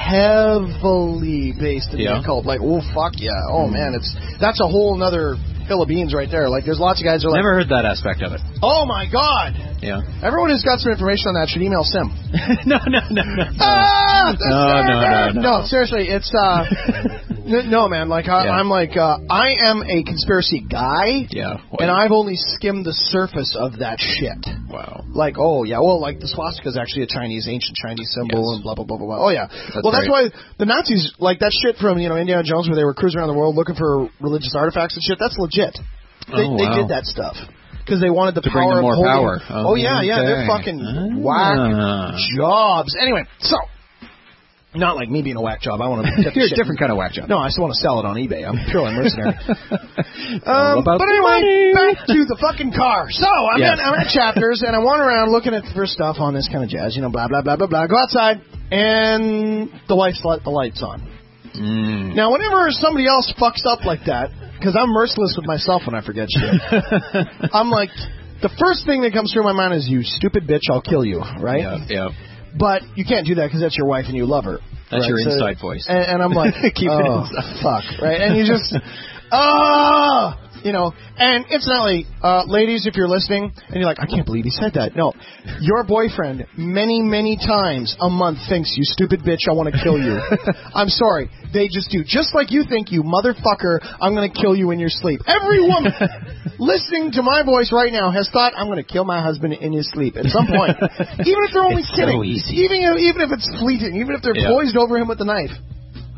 Heavily based in the occult. Like, oh, fuck yeah. Oh, man, that's a whole nother hill of beans right there. Like, there's lots of guys who are like... Never heard that aspect of it. Oh, my God. Yeah. Everyone who's got some information on that should email Sim. No. No, seriously, it's... No, man. Like, I'm like... I am a conspiracy guy. Yeah. And I've only skimmed the surface of that shit. Wow. Like, like the swastika is actually a ancient Chinese symbol and blah, blah, blah, blah, blah. Oh, yeah. That's why the Nazis, like that shit from, Indiana Jones where they were cruising around the world looking for religious artifacts and shit, that's legit. They did that stuff. Because they wanted the to power bring them more of power. They're fucking whack jobs. Anyway, so... Not like me being a whack job. I want to get You're a different kind of whack job. No, I still want to sell it on eBay. I'm purely mercenary. But anyway, back to the fucking car. So, I'm at Chapters, and I wander around looking for stuff on this kind of jazz. Blah, blah, blah, blah, blah. Go outside, and the wife let the lights on. Now, whenever somebody else fucks up like that, because I'm merciless with myself when I forget shit, I'm like, the first thing that comes through my mind is, you stupid bitch, I'll kill you, right? Yeah. But you can't do that because that's your wife and you love her. That's your inside voice. And I'm like, keep it inside. Fuck, right? And you just, and incidentally, ladies, if you're listening, and you're like, I can't believe he said that. No, your boyfriend many, many times a month thinks, you stupid bitch, I want to kill you. I'm sorry. They just do. Just like you think, you motherfucker, I'm going to kill you in your sleep. Every woman listening to my voice right now has thought, I'm going to kill my husband in his sleep at some point. Even if they're only kidding. So easy. Even if it's fleeting. Even if they're poised over him with the knife.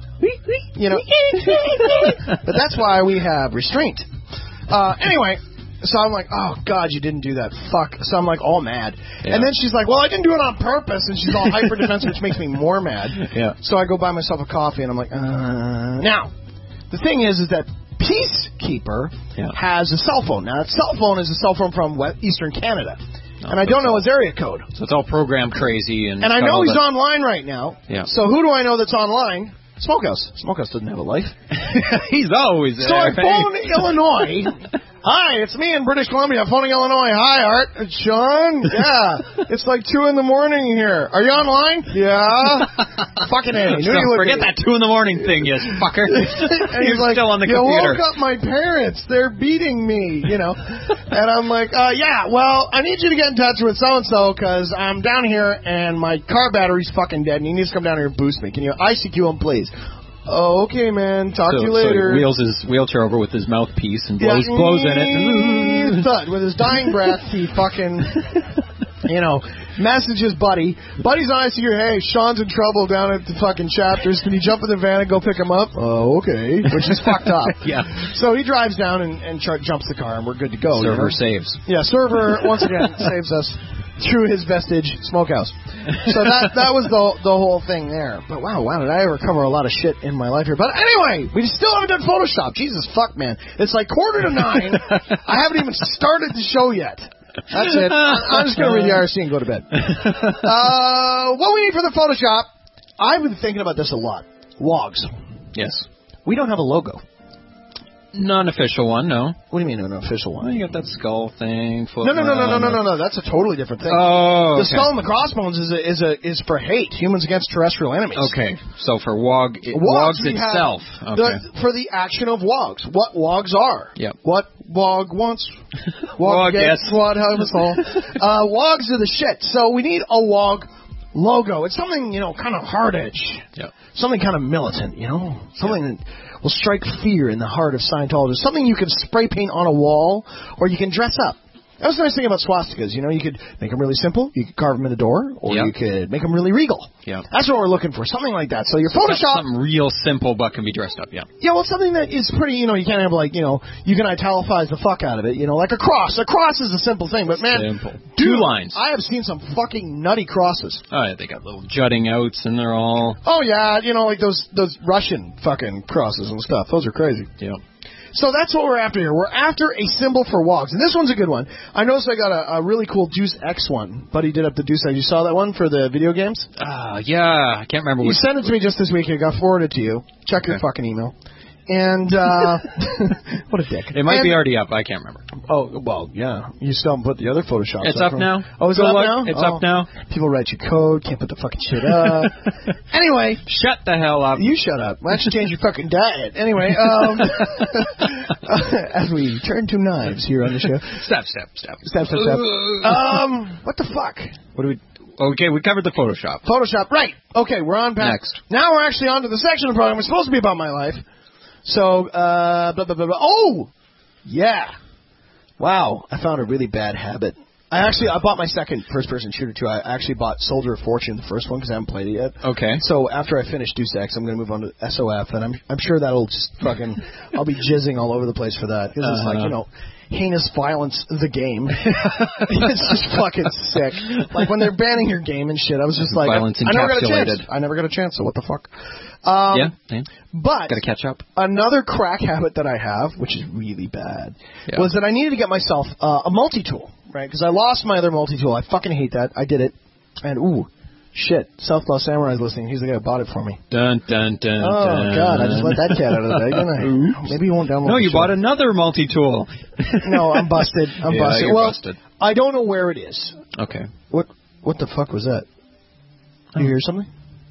But that's why we have restraint. Anyway, So I'm like, oh, God, you didn't do that. Fuck. So I'm like all mad. Yeah. And then she's like, well, I didn't do it on purpose. And she's all hyper defensive, which makes me more mad. Yeah. So I go buy myself a coffee, and I'm like, Now, the thing is that Peacekeeper has a cell phone. Now, that cell phone is a cell phone from Eastern Canada. And I don't know his area code. So it's all programmed crazy. And I know he's online right now. Yeah. So who do I know that's online? Smokehouse. Smokehouse doesn't have a life. He's always there. So I phone Illinois. Hi, it's me in British Columbia. I'm phoning Illinois. Hi, Art. It's Sean. Yeah. It's like 2 in the morning here. Are you online? Yeah. Fucking A. Forget that 2 in the morning thing, you fucker. And he's You're like, still on the you computer. woke up my parents. They're beating me, you know. And I'm like, yeah, well, I need you to get in touch with so-and-so because I'm down here and my car battery's fucking dead and he needs to come down here and boost me. Can you ICQ him, please? Oh, okay, man. Talk to you later. So he wheels his wheelchair over with his mouthpiece and blows in it. Thud. With his dying breath, he fucking, messages Buddy. Buddy's on ICQ. Hey, Sean's in trouble down at the fucking Chapters. Can you jump in the van and go pick him up? Oh, okay. Which is fucked up. Yeah. So he drives down and jumps the car, and we're good to go. Server saves. Yeah, server, once again, saves us through his vestige Smokehouse. So that was the whole thing there. But wow, did I ever cover a lot of shit in my life here. But anyway, we still haven't done Photoshop. Jesus fuck, man. It's like 8:45. I haven't even started the show yet. That's it. I'm just going to read the IRC and go to bed. What we need for the Photoshop, I've been thinking about this a lot. WOGs. Yes. We don't have a logo. Non-official one, no. What do you mean an official one? Well, you got that skull thing. No. That's a totally different thing. Oh, the skull and the crossbones is for hate. Humans against terrestrial enemies. Okay. So for WOGs itself. For the action of WOGs. What WOGs are. Yep. What WOG wants. WOG gets. yes. What happens all. WOGs are the shit. So we need a WOG logo. It's something, kind of hard edge. Yep. Something kind of militant, Something that will strike fear in the heart of Scientologists. Something you can spray paint on a wall, or you can dress up. That was the nice thing about swastikas. You could make them really simple. You could carve them in the door, or you could make them really regal. Yeah. That's what we're looking for, something like that. So your Photoshop... Something real simple, but can be dressed up, yeah. Yeah, well, something that is pretty, you can't have, you can italicize the fuck out of it, like a cross. A cross is a simple thing, but man... Simple. Dude, 2 lines. I have seen some fucking nutty crosses. Oh, yeah, they got little jutting outs, and they're all... Oh, yeah, like those Russian fucking crosses and stuff. Those are crazy. Yeah. So that's what we're after here. We're after a symbol for WOGs. And this one's a good one. I noticed I got a really cool Deuce X one. Buddy did up the Deuce X. You saw that one for the video games? Yeah. I can't remember You sent it to me just this week. It got forwarded to you. Check your fucking email. And, what a dick. It might be already up. I can't remember. Oh, well, yeah. You still haven't put the other Photoshop It's up now. Oh, is it up now? It's up now. People write your code, can't put the fucking shit up. Anyway. Shut the hell up. You shut up. Why don't you change your fucking diet? Anyway, as we turn to knives here on the show. Step. What the fuck? What do we... Okay, we covered the Photoshop. Photoshop, right. Okay, we're on back. Next. Now we're actually on to the section of the program. It's supposed to be about my life. So, blah, blah, blah, blah. Oh! Yeah. Wow, I found a really bad habit. I bought my second first-person shooter, too. I actually bought Soldier of Fortune, the first one, because I haven't played it yet. Okay. So after I finish Deus Ex, I'm going to move on to SOF, and I'm sure that'll just fucking... I'll be jizzing all over the place for that. Because it's like, heinous violence, the game. It's just fucking sick. Like, when they're banning your game and shit, I was just like... Violence encapsulated. I never got a chance, so what the fuck? But... Gotta catch up. Another crack habit that I have, which is really bad, was that I needed to get myself a multi-tool, right? Because I lost my other multi-tool. I fucking hate that. I did it. And, ooh, shit. Southlaw Samurai's listening. He's the guy who bought it for me. Dun, dun, dun, oh, God. I just let that cat out of the bag, didn't I? Maybe you won't download No, you bought another multi-tool. No, I'm busted. I'm busted. You're busted. I don't know where it is. Okay. What the fuck was that? You hear something?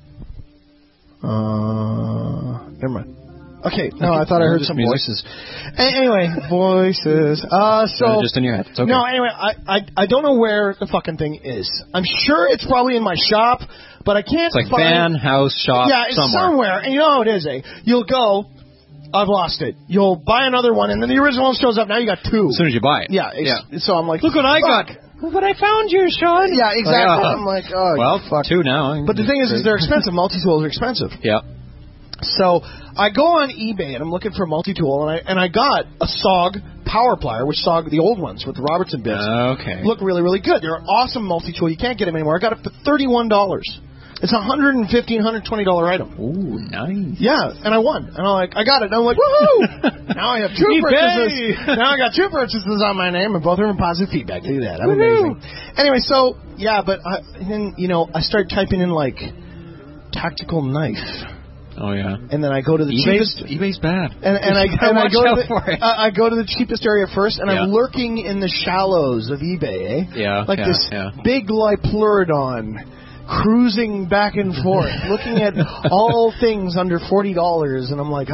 Never mind. Okay, no, I thought I heard some voices. Anyway, voices. So just in your head. It's okay. No, anyway, I don't know where the fucking thing is. I'm sure it's probably in my shop, but I can't. It's like van, house, shop, yeah, it's somewhere. And you know how it is, eh? You'll go. I've lost it. You'll buy another one, and then the original one shows up. Now you got 2. As soon as you buy it. Yeah. So I'm like, look what I got. But I found you, Sean. Yeah, exactly. I'm like, oh, well, fuck. 2 now. But the thing is they're expensive. Multi-tools are expensive. Yeah. So I go on eBay and I'm looking for a multi-tool, and I got a SOG power plier, which saw the old ones with the Robertson bits. Okay. Look really, really good. They're an awesome multi-tool. You can't get them anymore. I got it for $31. It's a $115, $120 item. Ooh, nice. Yeah, and I won. And I got it. And I'm like, woohoo! Now I have two purchases. Now I got two purchases on my name, and both are in positive feedback. Look at that. I'm amazing. Anyway, so, yeah, but then, I started typing in, like, tactical knife. Oh, yeah. And then I go to the cheapest. eBay's bad. And I go to the cheapest area first, and I'm lurking in the shallows of eBay, eh? Yeah. Like this big Pleurodon cruising back and forth, looking at all things under $40, and I'm like,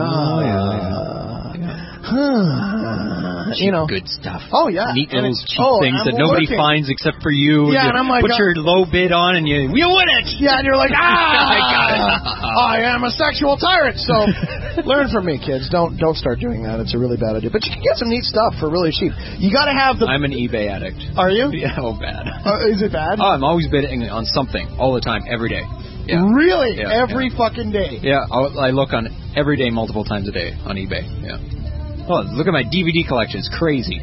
good stuff. Oh yeah, neat little cheap things that nobody finds except for you. Yeah, and I'm like, put your low bid on, and you win it. Yeah, and you're like, I got it. I am a sexual tyrant. So learn from me, kids. Don't start doing that. It's a really bad idea. But you can get some neat stuff for really cheap. You got to have the. I'm an eBay addict. Are you? Yeah, bad. Is it bad? Oh, I'm always bidding on something all the time, every day. Yeah. Really? Yeah, every fucking day? Yeah, I look on every day, multiple times a day on eBay. Yeah. Oh, look at my DVD collection. It's crazy.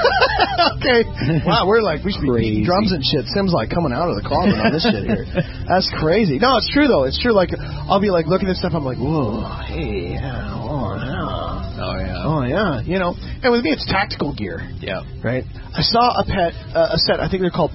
Okay. Wow, we should be beating drums and shit. Sim's like coming out of the closet on this shit here. That's crazy. No, it's true though. It's true. Like I'll be like looking at stuff. I'm like, whoa, hey, yeah, oh yeah. Oh yeah. And with me, it's tactical gear. Yeah. Right. I saw a set. I think they're called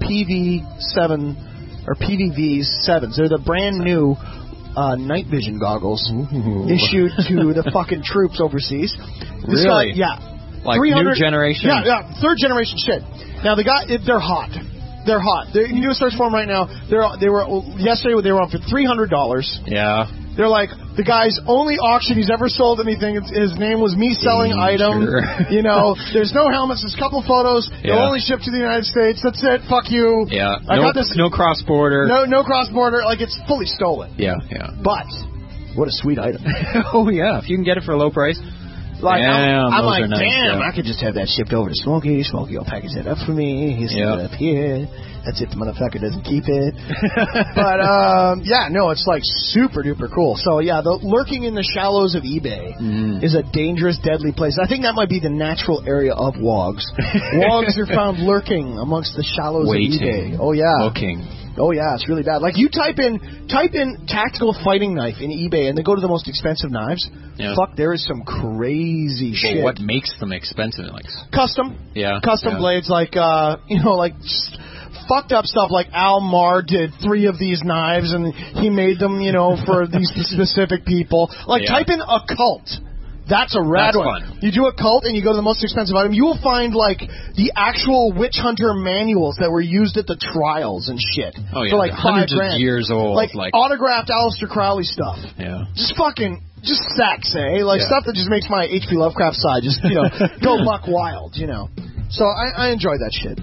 PV7 or PVV7s. They're the brand new night vision goggles issued to the fucking troops overseas. Really? Yeah. Like new generation? Yeah, third generation shit. Now they're hot. They're hot. You can do a search for them right now. Yesterday they were on for $300. Yeah. They're like the guy's only auction he's ever sold anything. His name was me selling item. Sure. There's no helmets. There's a couple photos. They'll only ship to the United States. That's it. Fuck you. Yeah. I got this. No cross border. No cross border. Like it's fully stolen. Yeah. But what a sweet item. Oh yeah. If you can get it for a low price. Like I'm like, nice, damn, I could just have that shipped over to Smokey. Smokey will package that up for me. He's it up here. That's if the motherfucker doesn't keep it. But it's like super duper cool. So yeah, the lurking in the shallows of eBay is a dangerous, deadly place. I think that might be the natural area of wogs. Wogs are found lurking amongst the shallows of eBay. Oh yeah, looking. Oh yeah, it's really bad. Like you type in tactical fighting knife in eBay and then go to the most expensive knives. Yeah. Fuck, there is some crazy shit. What makes them expensive? Like custom. Yeah. Custom blades, like like just fucked up stuff. Like Al Mar did 3 of these knives and he made them, for these specific people. Like type in occult. That's a rad one. Fun. You do a cult and you go to the most expensive item. You will find like the actual witch hunter manuals that were used at the trials and shit. Oh yeah, for like hundreds $5,000. of years old. Like autographed Aleister Crowley stuff. Yeah. Just sex, eh? Like stuff that just makes my H.P. Lovecraft side just go buck wild, So I enjoy that shit.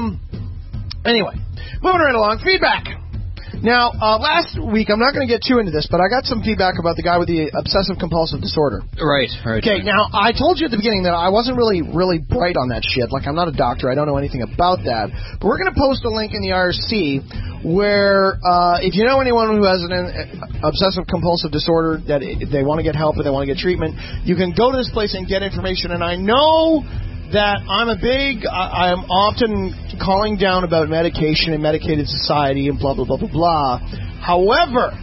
Anyway, moving right along. Feedback. Now, last week, I'm not going to get too into this, but I got some feedback about the guy with the obsessive-compulsive disorder. Right. Okay, now, I told you at the beginning that I wasn't really bright on that shit. Like, I'm not a doctor. I don't know anything about that. But we're going to post a link in the IRC where, if you know anyone who has an obsessive-compulsive disorder, that they want to get help or they want to get treatment, you can go to this place and get information. And I know that I am often calling down about medication and medicated society and blah, blah, blah, blah, blah. However,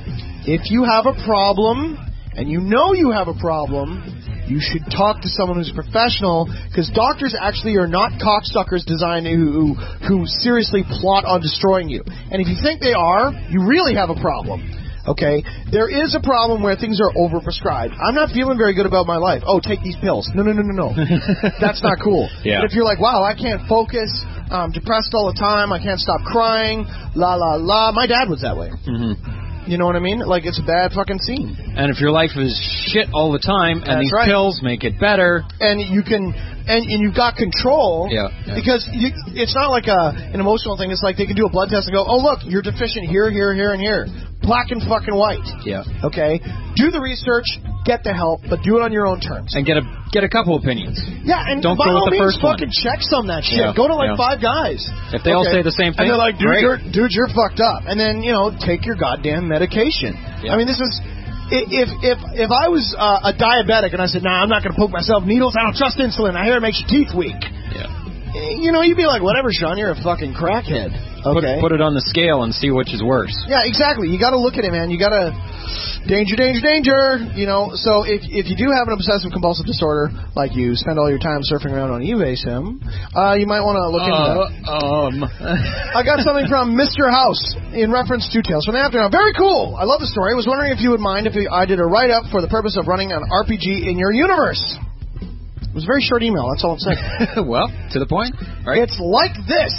if you have a problem, and you know you have a problem, you should talk to someone who's a professional, because doctors actually are not cocksuckers designed who seriously plot on destroying you. And if you think they are, you really have a problem. Okay, there is a problem where things are overprescribed. I'm not feeling very good about my life. Oh, take these pills. No. That's not cool. Yeah. But if you're like, wow, I can't focus, I'm depressed all the time, I can't stop crying, la la la. My dad was that way. Mm-hmm. You know what I mean? Like, it's a bad fucking scene. And if your life is shit all the time, and these pills make it better, and you can, and you've got control, because it's not like an emotional thing. It's like they can do a blood test and go, oh look, you're deficient here, here, here, and here. Black and fucking white. Yeah. Okay? Do the research, get the help, but do it on your own terms. And get a couple opinions. Yeah, and don't by go all with the means, first one. fucking check some that shit. Go to like 5 guys. If they all say the same thing, and they're like, dude, you're fucked up. And then, take your goddamn medication. Yeah. I mean, this is if I was a diabetic and I said, nah, I'm not going to poke myself in needles, I don't trust insulin, I hear it makes your teeth weak. Yeah. You know, you'd be like, whatever, Sean, you're a fucking crackhead. Okay. Put it on the scale and see which is worse. Yeah, exactly. You got to look at it, man. You got to danger. You know, so if you do have an obsessive compulsive disorder, like you spend all your time surfing around on eBay Sim, you might want to look into that. I got something from Mr. House in reference to Tales from the Afternoon. Very cool. I love the story. I was wondering if you would mind if I did a write-up for the purpose of running an RPG in your universe. It was a very short email. That's all I'm saying. Well, to the point. Right. It's like this.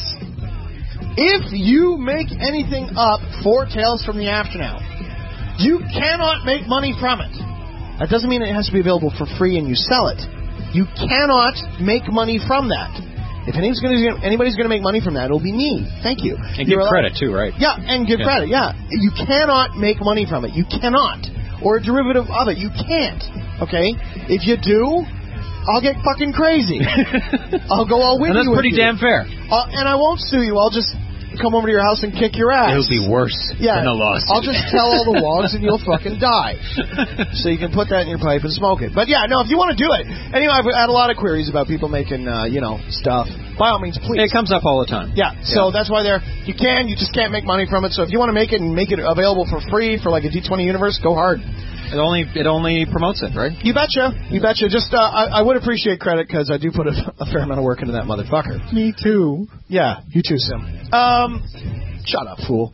If you make anything up for Tales from the Afternown, you cannot make money from it. That doesn't mean it has to be available for free and you sell it. You cannot make money from that. If anybody's going to make money from that, it'll be me. Thank you. And give credit, too, right? Yeah, and give credit, yeah. You cannot make money from it. You cannot. Or a derivative of it. You can't. Okay? If you do, I'll get fucking crazy. I'll go all with you. And that's pretty damn fair. And I won't sue you. I'll just come over to your house and kick your ass. It'll be worse than a lawsuit. I'll just tell all the logs and you'll fucking die. So you can put that in your pipe and smoke it. But yeah, no, if you want to do it. Anyway, I've had a lot of queries about people making, stuff. By all means, please. It comes up all the time. Yeah, so that's why you just can't make money from it. So if you want to make it and make it available for free for like a D20 universe, go hard. It only promotes it, right? You betcha. Just I would appreciate credit because I do put a fair amount of work into that motherfucker. Me too. Yeah, you too, Sim. Shut up, fool.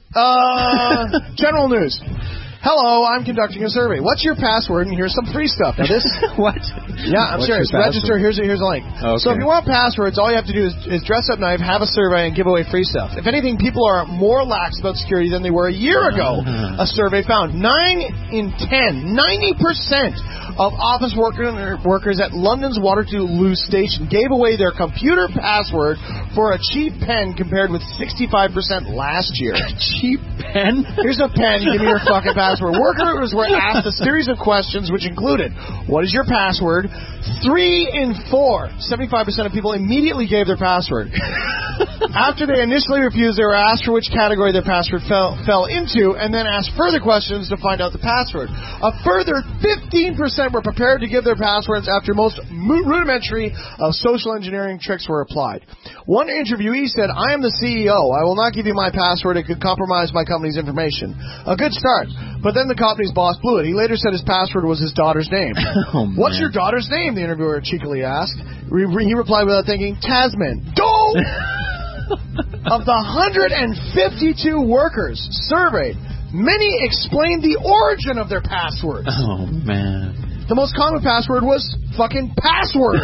General news. Hello, I'm conducting a survey. What's your password? And here's some free stuff. Now this what? Yeah, I'm serious. Register. Here's a link. Okay. So if you want passwords, all you have to do is dress up nice, have a survey, and give away free stuff. If anything, people are more lax about security than they were a year ago. A survey found 9 in 10, 90% of office workers at London's Waterloo Station gave away their computer password for a cheap pen compared with 65% last year. A cheap pen? Here's a pen. Give me your fucking password. Workers were asked a series of questions which included, what is your password? 3 in 4, 75% of people immediately gave their password. After they initially refused, they were asked for which category their password fell into, and then asked further questions to find out the password. A further 15% were prepared to give their passwords after most rudimentary of social engineering tricks were applied. One interviewee said, I am the CEO. I will not give you my password. It could compromise my company's information. A good start. But then the company's boss blew it. He later said his password was his daughter's name. Oh, what's your daughter's name? The interviewer cheekily asked. He replied without thinking, Tasman. Go! Of the 152 workers surveyed, many explained the origin of their passwords. Oh, man. The most common password was fucking password.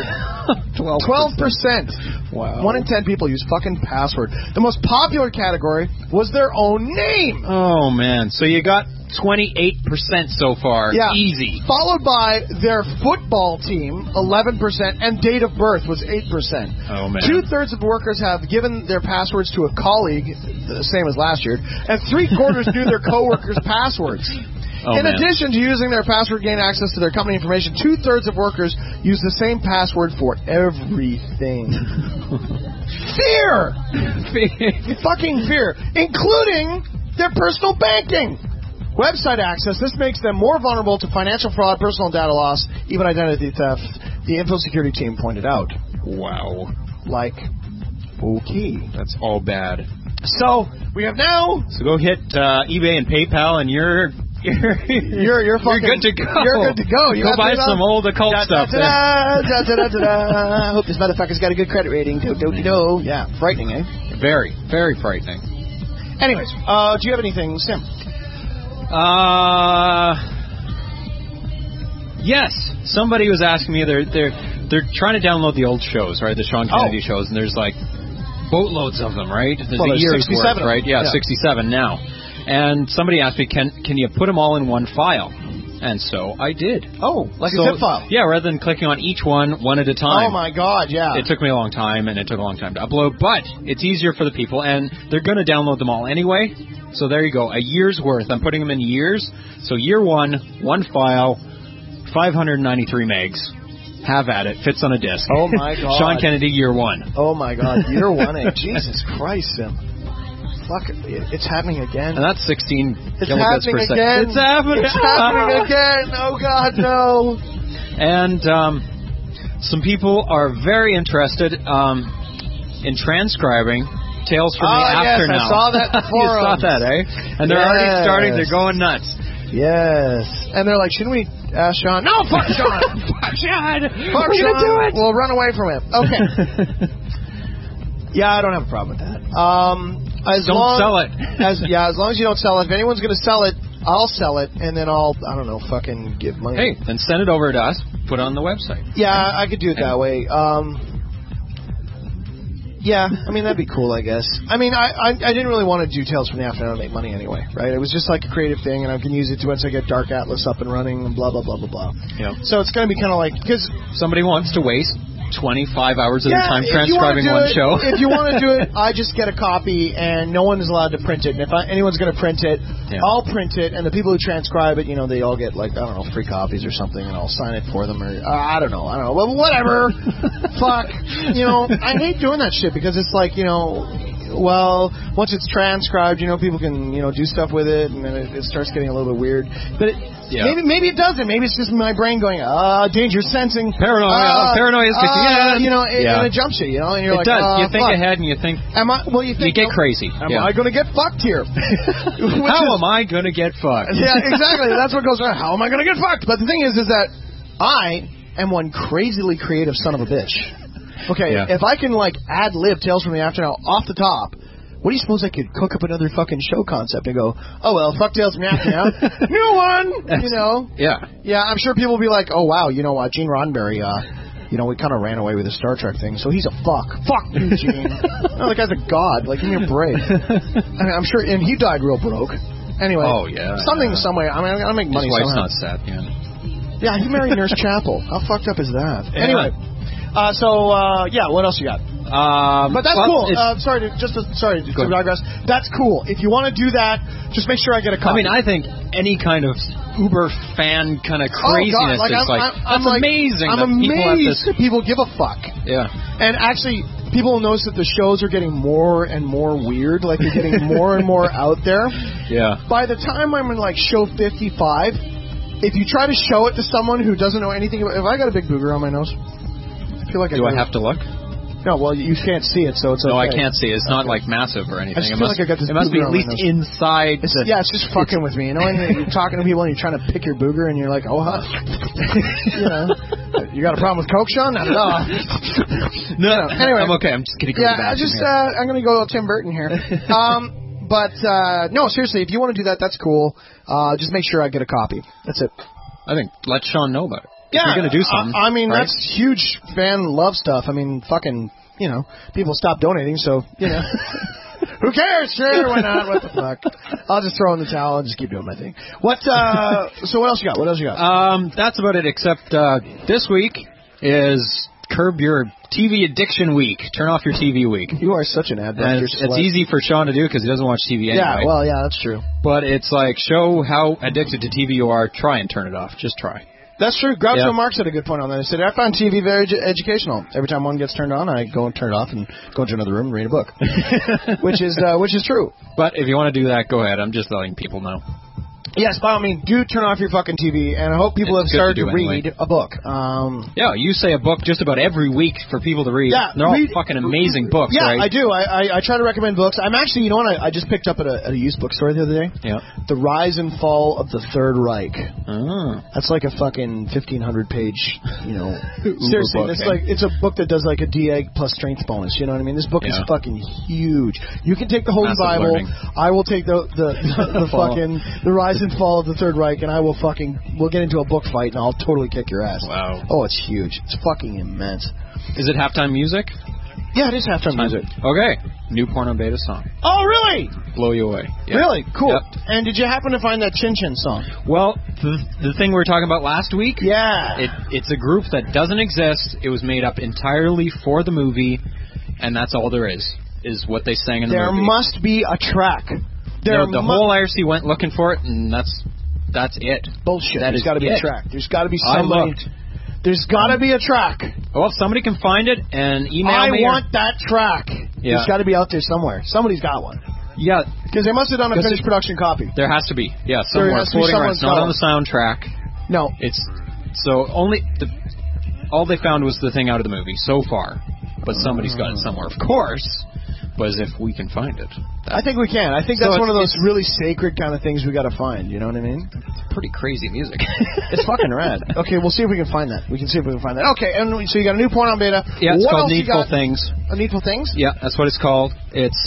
12%. Wow. 1 in 10 people use fucking password. The most popular category was their own name. Oh, man. So you got 28% so far. Yeah. Easy. Followed by their football team, 11%, and date of birth was 8%. Oh, man. 2/3 of workers have given their passwords to a colleague, the same as last year, and 3/4 knew their coworkers' passwords. Oh, in addition to using their password to gain access to their company information, 2/3 of workers use the same password for everything. Fear! Fucking fear. Including their personal banking. Website access. This makes them more vulnerable to financial fraud, personal data loss, even identity theft, the info security team pointed out. Wow. Like, okay. That's all bad. So, we have now... So go hit eBay and PayPal and you're fucking, you're good to go. You're good to go. You go buy some old occult stuff. I hope this motherfucker's got a good credit rating. Yeah, frightening, eh? Very, very frightening. Anyways, do you have anything, Sim? Yes. Somebody was asking me. They're trying to download the old shows, right? The Sean Kennedy shows, and there's like boatloads of them, right? There's a year's 67 worth, right? Yeah, 67 now. And somebody asked me, can you put them all in one file? And so I did. Oh, like a zip file? Yeah, rather than clicking on each one at a time. Oh, my God, yeah. It took me a long time, and it took a long time to upload. But it's easier for the people, and they're going to download them all anyway. So there you go, a year's worth. I'm putting them in years. So year one file, 593 megs. Have at it. Fits on a disc. Oh, my God. Sean Kennedy, year one. Oh, my God. Year one, eh? Jesus Christ, Sim. fuck, it's happening again. And that's 16 It's kilobits happening per second. again. It's happening. It's happening again. Oh, God, no. And some people are very interested in transcribing Tales from the After yes, now. I saw that before. You saw that, eh? And they're already starting. They're going nuts. Yes. And they're like, shouldn't we ask Sean? No, fuck Sean. Fuck Sean. Fuck We're Sean. gonna do it. We'll run away from him. Okay. Yeah, I don't have a problem with that. Don't sell it. As long as you don't sell it. If anyone's going to sell it, I'll sell it, and then I don't know, fucking give money. Hey, then send it over to us. Put it on the website. Yeah, I could do it that way. Yeah, I mean, that'd be cool, I guess. I mean, I didn't really want to do Tales from the After to make money anyway, right? It was just like a creative thing, and I can use it once I get Dark Atlas up and running and blah, blah, blah, blah, blah. Yeah. So it's going to be kind of like, because somebody wants to waste 25 hours of their time transcribing one show. If you want to do it, I just get a copy, and no one is allowed to print it. And if anyone's going to print it, I'll print it, and the people who transcribe it, they all get, like, I don't know, free copies or something, and I'll sign it for them. Or I don't know. Well, whatever. Fuck. I hate doing that shit because it's like, well, once it's transcribed, people can, do stuff with it, and then it starts getting a little bit weird. But maybe it doesn't. Maybe it's just my brain going, danger sensing. Paranoia. Paranoia is kicking in. And it jumps you, and you're it like, does. You think fuck. ahead, and you think, you get crazy. Am I going to get fucked here? How am I going to get fucked? Yeah, exactly. That's what goes on. How am I going to get fucked? But the thing is that I am one crazily creative son of a bitch. Okay, if I can, ad-lib Tales from the After Now off the top, what do you suppose I could cook up another fucking show concept and go, oh, well, fuck Tales from the After Now. New one! Yeah. Yeah, I'm sure people will be like, oh, wow, Gene Roddenberry, we kind of ran away with the Star Trek thing, so he's a fuck. Fuck you, Gene. No, the guy's a god. Give me a break. I'm sure, and he died real broke. Anyway. Oh, yeah. Something, some way. I mean, I'm going to make money somehow. His wife's somehow. not sad, Yeah, he married Nurse Chapel. How fucked up is that? Anyway. What else you got? But that's cool. Sorry to digress. That's cool. If you want to do that, just make sure I get a copy. I mean, I think any kind of Uber fan kind of craziness is amazing. I'm amazed that people give a fuck. Yeah. And actually, people will notice that the shows are getting more and more weird. They're getting more and more out there. Yeah. By the time I'm in show 55, if you try to show it to someone who doesn't know anything about, if I got a big booger on my nose, I feel like I have to look? No, well, you can't see it, so it's okay. No, I can't see it. It's not massive or anything. I feel like I got this it must be booger at least inside. It's just fucking with me. When you're talking to people and you're trying to pick your booger and you're like, oh, huh. You got a problem with Coke, Sean? Not at all. No, anyway. I'm okay. I'm just going to go to the bathroom. I'm going to go to Tim Burton here. But, no, seriously, if you want to do that, that's cool. Just make sure I get a copy. That's it. I think let Sean know about it. Yeah, you're going to do something. I mean, right? That's huge fan love stuff. I mean, fucking, people stop donating, so, who cares? Sure, why not? What the fuck? I'll just throw in the towel and just keep doing my thing. So what else you got? That's about it, except this week is Curb Your TV Addiction Week. Turn off your TV week. You are such an advocate. It's easy for Sean to do because he doesn't watch TV anyway. Yeah, that's true. But it's show how addicted to TV you are. Try and turn it off. Just try. That's true. Groucho Marx had a good point on that. He said, I find TV very educational. Every time one gets turned on, I go and turn it off and go into another room and read a book. which is true. But if you want to do that, go ahead. I'm just letting people know. Yes, by all means, do turn off your fucking TV, and I hope people have started to read a book. You say a book just about every week for people to read. Yeah, they're all fucking amazing books, right? Yeah, I do. I try to recommend books. I'm actually, I just picked up at a used bookstore the other day. Yeah. The Rise and Fall of the Third Reich. Oh. That's like a fucking 1,500-page, seriously, book, it's a book that does a DA plus strength bonus. You know what I mean? This book is fucking huge. You can take the Holy Bible. Learning. I will take the fucking the Rise and Fall of the Third Reich, and we'll get into a book fight, and I'll totally kick your ass. Wow. Oh, it's huge. It's fucking immense. Is it halftime music? Yeah, it is halftime music. Okay. New Porno Beta song. Oh, really? Blow you away. Yep. Really? Cool. Yep. And did you happen to find that Chin Chin song? Well, the thing we were talking about last week? Yeah. It's a group that doesn't exist. It was made up entirely for the movie, and that's all there is what they sang in the movie. There must be a track. The whole IRC went looking for it, and that's it. Bullshit. There's got to be a track. There's got to be I somebody. looked. There's got to be a track. Well, if somebody can find it and email me. I want that track. Yeah. There's got to be out there somewhere. Somebody's got one. Yeah, because they must have done a finished production copy. There has to be. Yeah, somewhere floating around. It's not on the soundtrack. No. It's so only all they found was the thing out of the movie so far, but somebody's got it somewhere, of course. But as if we can find it. I think we can. I think that's one of those really sacred kind of things we got to find. You know what I mean? It's pretty crazy music. It's fucking rad. Okay, we'll see if we can find that. We can see if we can find that. Okay, and so you got a new porn on beta. Yeah, it's called Needful Things. Needful Things? Yeah, that's what it's called. It's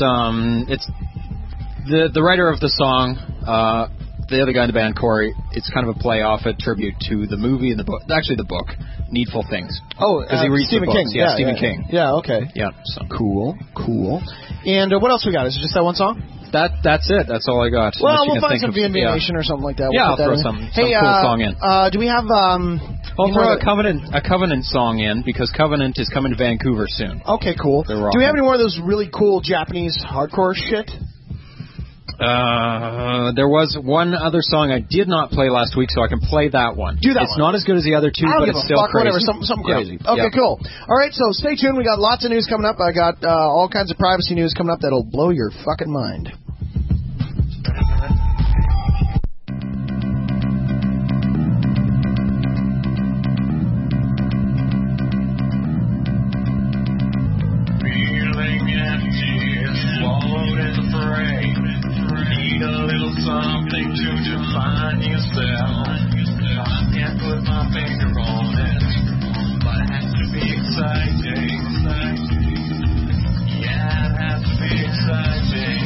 the writer of the song. The other guy in the band, Corey, it's kind of a play off, a tribute to the movie and the book. Actually, the book, Needful Things. Oh, because he reads Stephen King. Yeah, Stephen King. Yeah, okay. Yeah, so. Cool. And what else we got? Is it just that one song? That's it. That's all I got. Well, we'll find some B&B Nation or something like that. I'll throw some cool song in. Do we have... I'll throw a Covenant song in, because Covenant is coming to Vancouver soon. Okay, cool. Do we have any more of those really cool Japanese hardcore shit? There was one other song I did not play last week, so I can play that one. Do that It's not as good as the other two, but it's still crazy. Whatever, something crazy. Okay, cool. All right, so stay tuned. We got lots of news coming up. I got all kinds of privacy news coming up that'll blow your fucking mind. Something to define yourself. I can't put my finger on it, but it has to be exciting. Yeah, it has to be exciting.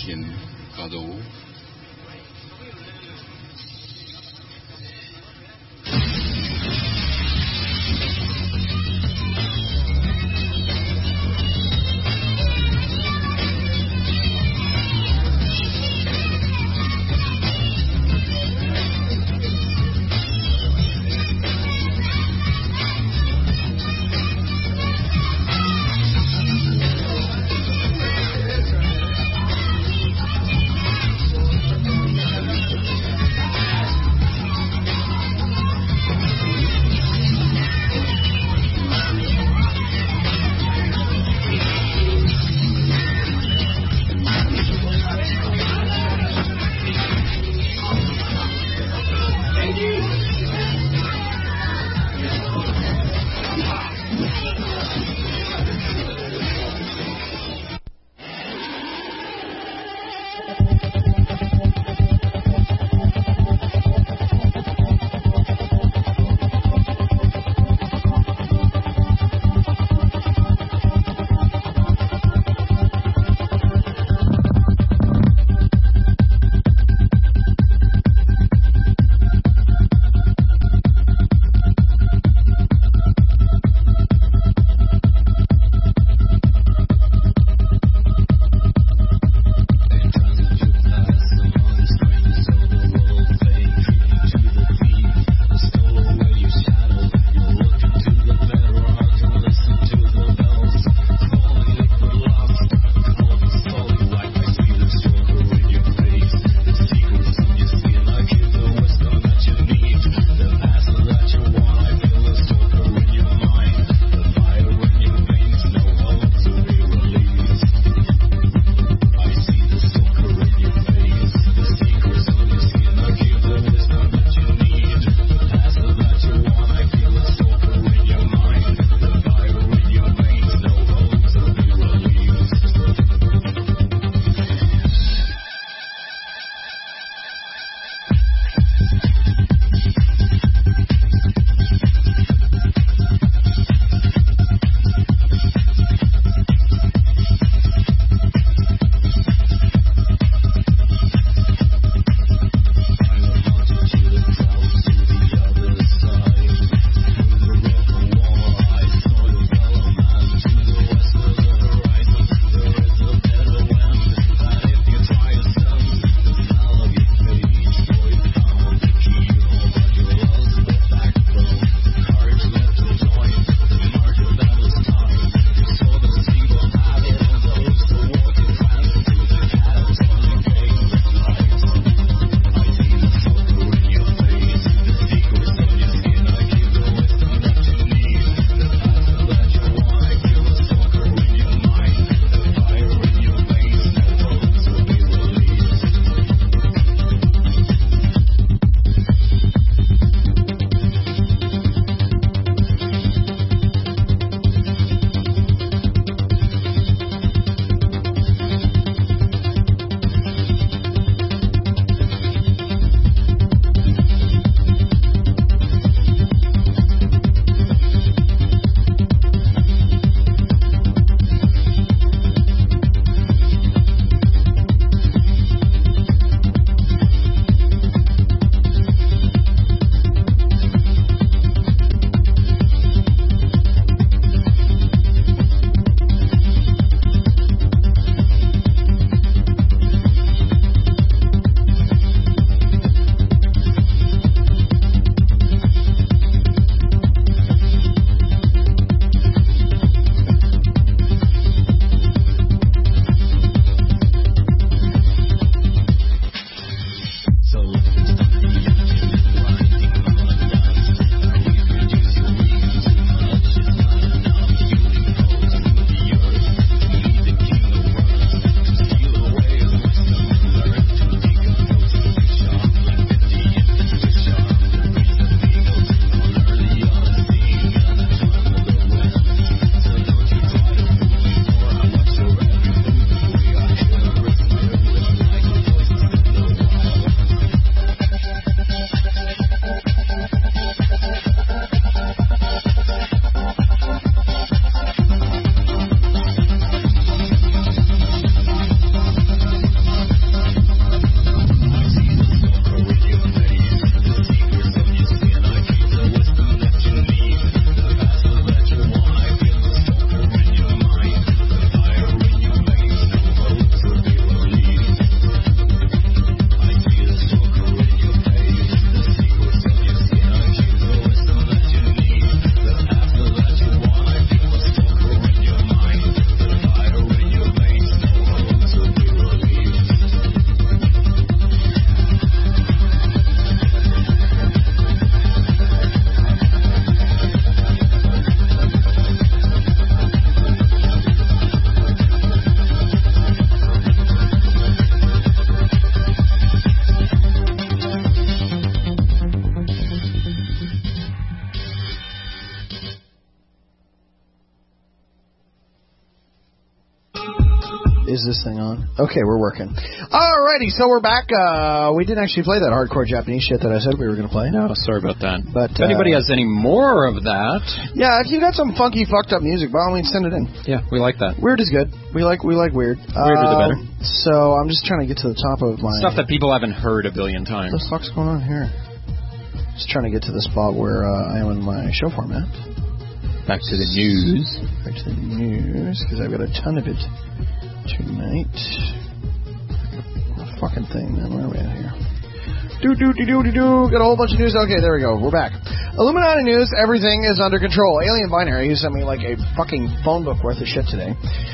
件cadeau. Is this thing on? Okay, we're working. Alrighty, so we're back. We didn't actually play that hardcore Japanese shit that I said we were going to play. No, sorry about that. But if anybody has any more of that... Yeah, if you got some funky, fucked up music, by all means, send it in. Yeah, we like that. Weird is good. We like weird. Weirder the better. So I'm just trying to get to the top of my... Stuff that people haven't heard a billion times. What the fuck's going on here? Just trying to get to the spot where I am in my show format. Back to the news. Back to the news, because I've got a ton of it tonight. Fucking thing, man. Where are we at here? Got a whole bunch of news. Okay, there we go. We're back. Illuminati news. Everything is under control. Alien Binary, who sent me like a fucking phone book worth of shit today.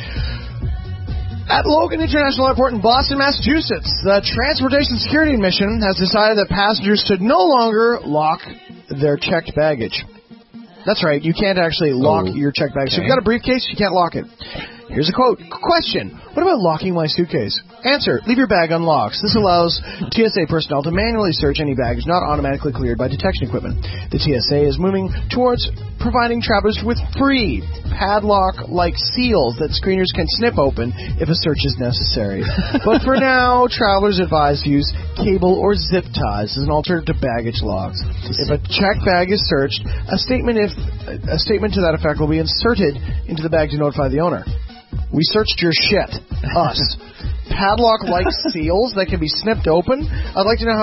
At Logan International Airport in Boston, Massachusetts, the Transportation Security Admission has decided that passengers should no longer lock their checked baggage. That's right. You can't actually lock your checked baggage. So if you've got a briefcase, you can't lock it. Here's a quote. Question. What about locking my suitcase? Answer. Leave your bag unlocked. This allows TSA personnel to manually search any baggage not automatically cleared by detection equipment. The TSA is moving towards providing travelers with free padlock-like seals that screeners can snip open if a search is necessary. But for now, travelers advised to use cable or zip ties as an alternative to baggage locks. If a checked bag is searched, a statement to that effect will be inserted into the bag to notify the owner. We searched your shit. Us. Padlock-like seals that can be snipped open. I'd like to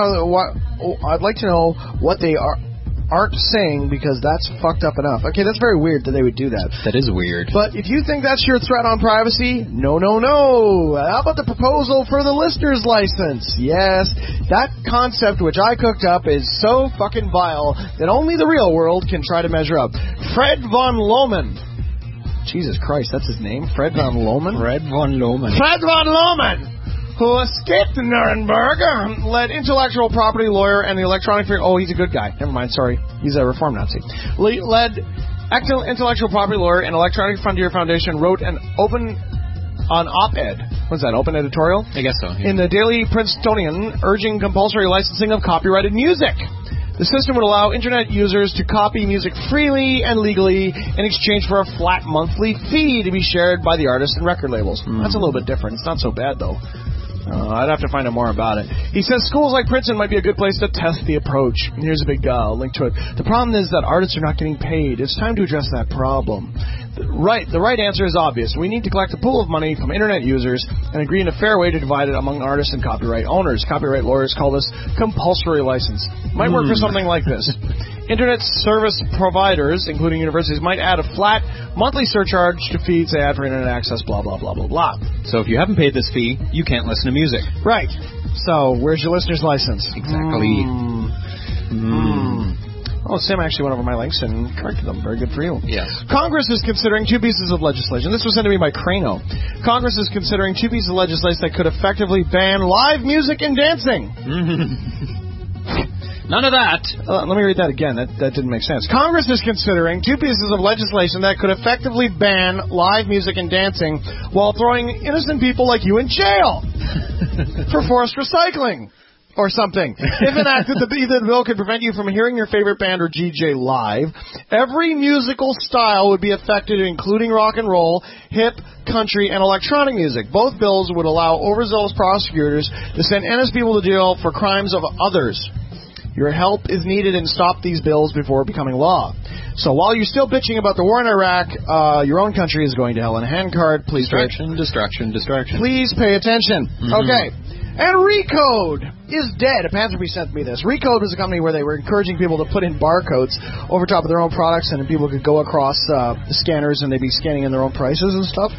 know what they aren't saying, because that's fucked up enough. Okay, that's very weird that they would do that. That is weird. But if you think that's your threat on privacy, no. How about the proposal for the listener's license? Yes, that concept which I cooked up is so fucking vile that only the real world can try to measure up. Fred von Lohman. Jesus Christ, that's his name? Fred von Lohman? Fred von Lohman, who escaped Nuremberg, led intellectual property lawyer and the electronic... Oh, he's a good guy. Never mind, sorry. He's a reform Nazi. Led intellectual property lawyer and Electronic Frontier Foundation, wrote an op-ed. What's that, open editorial? I guess so. Yeah. In the Daily Princetonian, urging compulsory licensing of copyrighted music. The system would allow Internet users to copy music freely and legally in exchange for a flat monthly fee to be shared by the artists and record labels. That's a little bit different. It's not so bad, though. I'd have to find out more about it. He says schools like Princeton might be a good place to test the approach. And here's a big link to it. The problem is that artists are not getting paid. It's time to address that problem. The right answer is obvious. We need to collect a pool of money from Internet users and agree in a fair way to divide it among artists and copyright owners. Copyright lawyers call this compulsory license. Might work for something like this. Internet service providers, including universities, might add a flat monthly surcharge to fees they add for Internet access, blah, blah, blah, blah, blah. So if you haven't paid this fee, you can't listen to music. Right. So where's your listener's license? Exactly. Oh, Sam actually went over my links and corrected them. Very good for you. Yes. Congress is considering two pieces of legislation. This was sent to me by Crano. Congress is considering two pieces of legislation that could effectively ban live music and dancing. None of that. Let me read that again. That didn't make sense. Congress is considering two pieces of legislation that could effectively ban live music and dancing while throwing innocent people like you in jail for forced recycling or something. If enacted, the bill could prevent you from hearing your favorite band or DJ live. Every musical style would be affected, including rock and roll, hip, country, and electronic music. Both bills would allow overzealous prosecutors to send innocent people to jail for crimes of others. Your help is needed and stop these bills before becoming law. So while you're still bitching about the war in Iraq, your own country is going to hell in a handcart. Please Distraction. Please pay attention. Okay. And Recode is dead. Panzerby sent me this. Recode was a company where they were encouraging people to put in barcodes over top of their own products, and then people could go across the scanners and they'd be scanning in their own prices and stuff.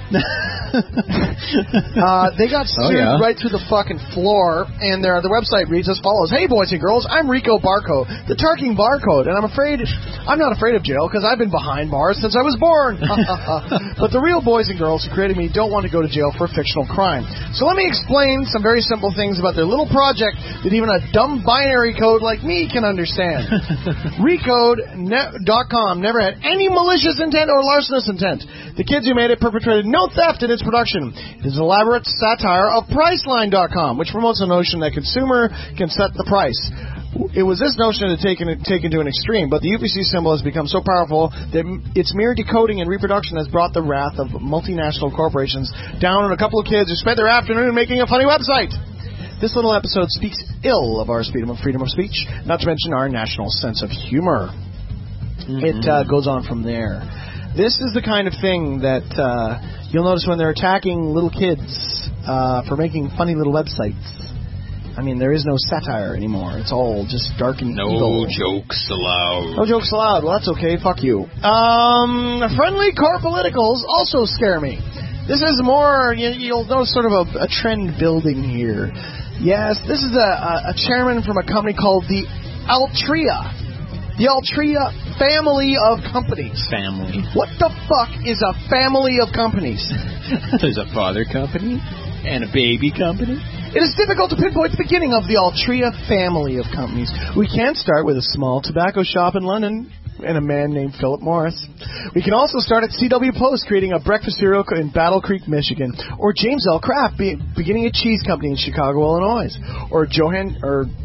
They got sued right through the fucking floor, and the website reads as follows. Hey, boys and girls, I'm Rico Barcode, the Tarking Barcode, and I'm not afraid of jail because I've been behind bars since I was born. But the real boys and girls who created me don't want to go to jail for a fictional crime. So let me explain some very simple things about their little project that even a dumb binary code like me can understand. Recode.com never had any malicious intent or larcenous intent. The kids who made it perpetrated no theft in its production. It is an elaborate satire of Priceline.com, which promotes the notion that consumer can set the price. It was this notion that taken to an extreme, but the UPC symbol has become so powerful that its mere decoding and reproduction has brought the wrath of multinational corporations down on a couple of kids who spent their afternoon making a funny website. This little episode speaks ill of our freedom of speech, not to mention our national sense of humor. It goes on from there. This is the kind of thing that you'll notice when they're attacking little kids for making funny little websites. I mean, there is no satire anymore. It's all just dark and evil. No jokes allowed. No jokes allowed. Well, that's okay. Fuck you. Friendly core politicals also scare me. This is more, you'll notice sort of a trend building here. Yes, this is a chairman from a company called the Altria. The Altria family of companies. Family. What the fuck is a family of companies? There's a father company and a baby company. It is difficult to pinpoint the beginning of the Altria family of companies. We can start with a small tobacco shop in London and a man named Philip Morris. We can also start at CW Post creating a breakfast cereal in Battle Creek, Michigan, or James L. Kraft beginning a cheese company in Chicago, Illinois, or Johann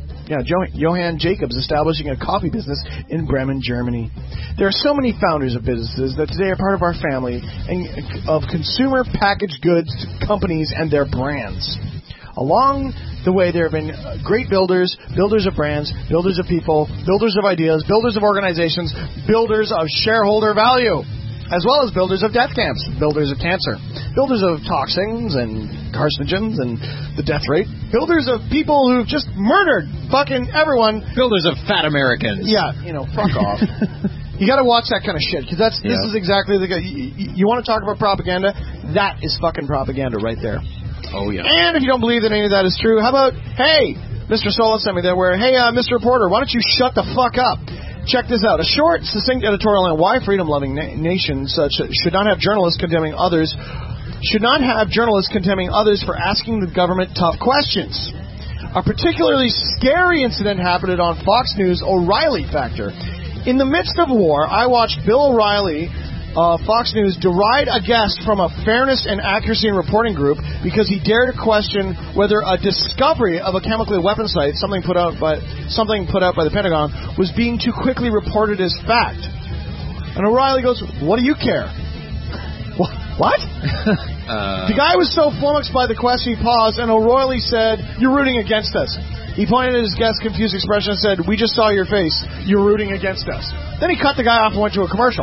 Jacobs establishing a coffee business in Bremen, Germany. There are so many founders of businesses that today are part of our family and of consumer packaged goods companies and their brands. Along the way, there have been great builders, builders of brands, builders of people, builders of ideas, builders of organizations, builders of shareholder value, as well as builders of death camps, builders of cancer, builders of toxins and carcinogens and the death rate, builders of people who've just murdered fucking everyone. Builders of fat Americans. Yeah, fuck off. You got to watch that kind of shit, because this is exactly the guy. You want to talk about propaganda? That is fucking propaganda right there. Oh, yeah. And if you don't believe that any of that is true, how about, hey, Mr. Sola sent me there where, hey, Mr. Reporter, why don't you shut the fuck up? Check this out. A short, succinct editorial on why freedom-loving nations should not have journalists condemning others for asking the government tough questions. A particularly scary incident happened on Fox News' O'Reilly Factor. In the midst of war, I watched Bill O'Reilly, Fox News, deride a guest from a fairness and accuracy in reporting group because he dared to question whether a discovery of a chemical weapon site, something put out by the Pentagon, was being too quickly reported as fact. And O'Reilly goes, "What do you care?" What? The guy was so flummoxed by the question, he paused, and O'Reilly said, "You're rooting against us." He pointed at his guest's confused expression and said, "We just saw your face. You're rooting against us." Then he cut the guy off and went to a commercial.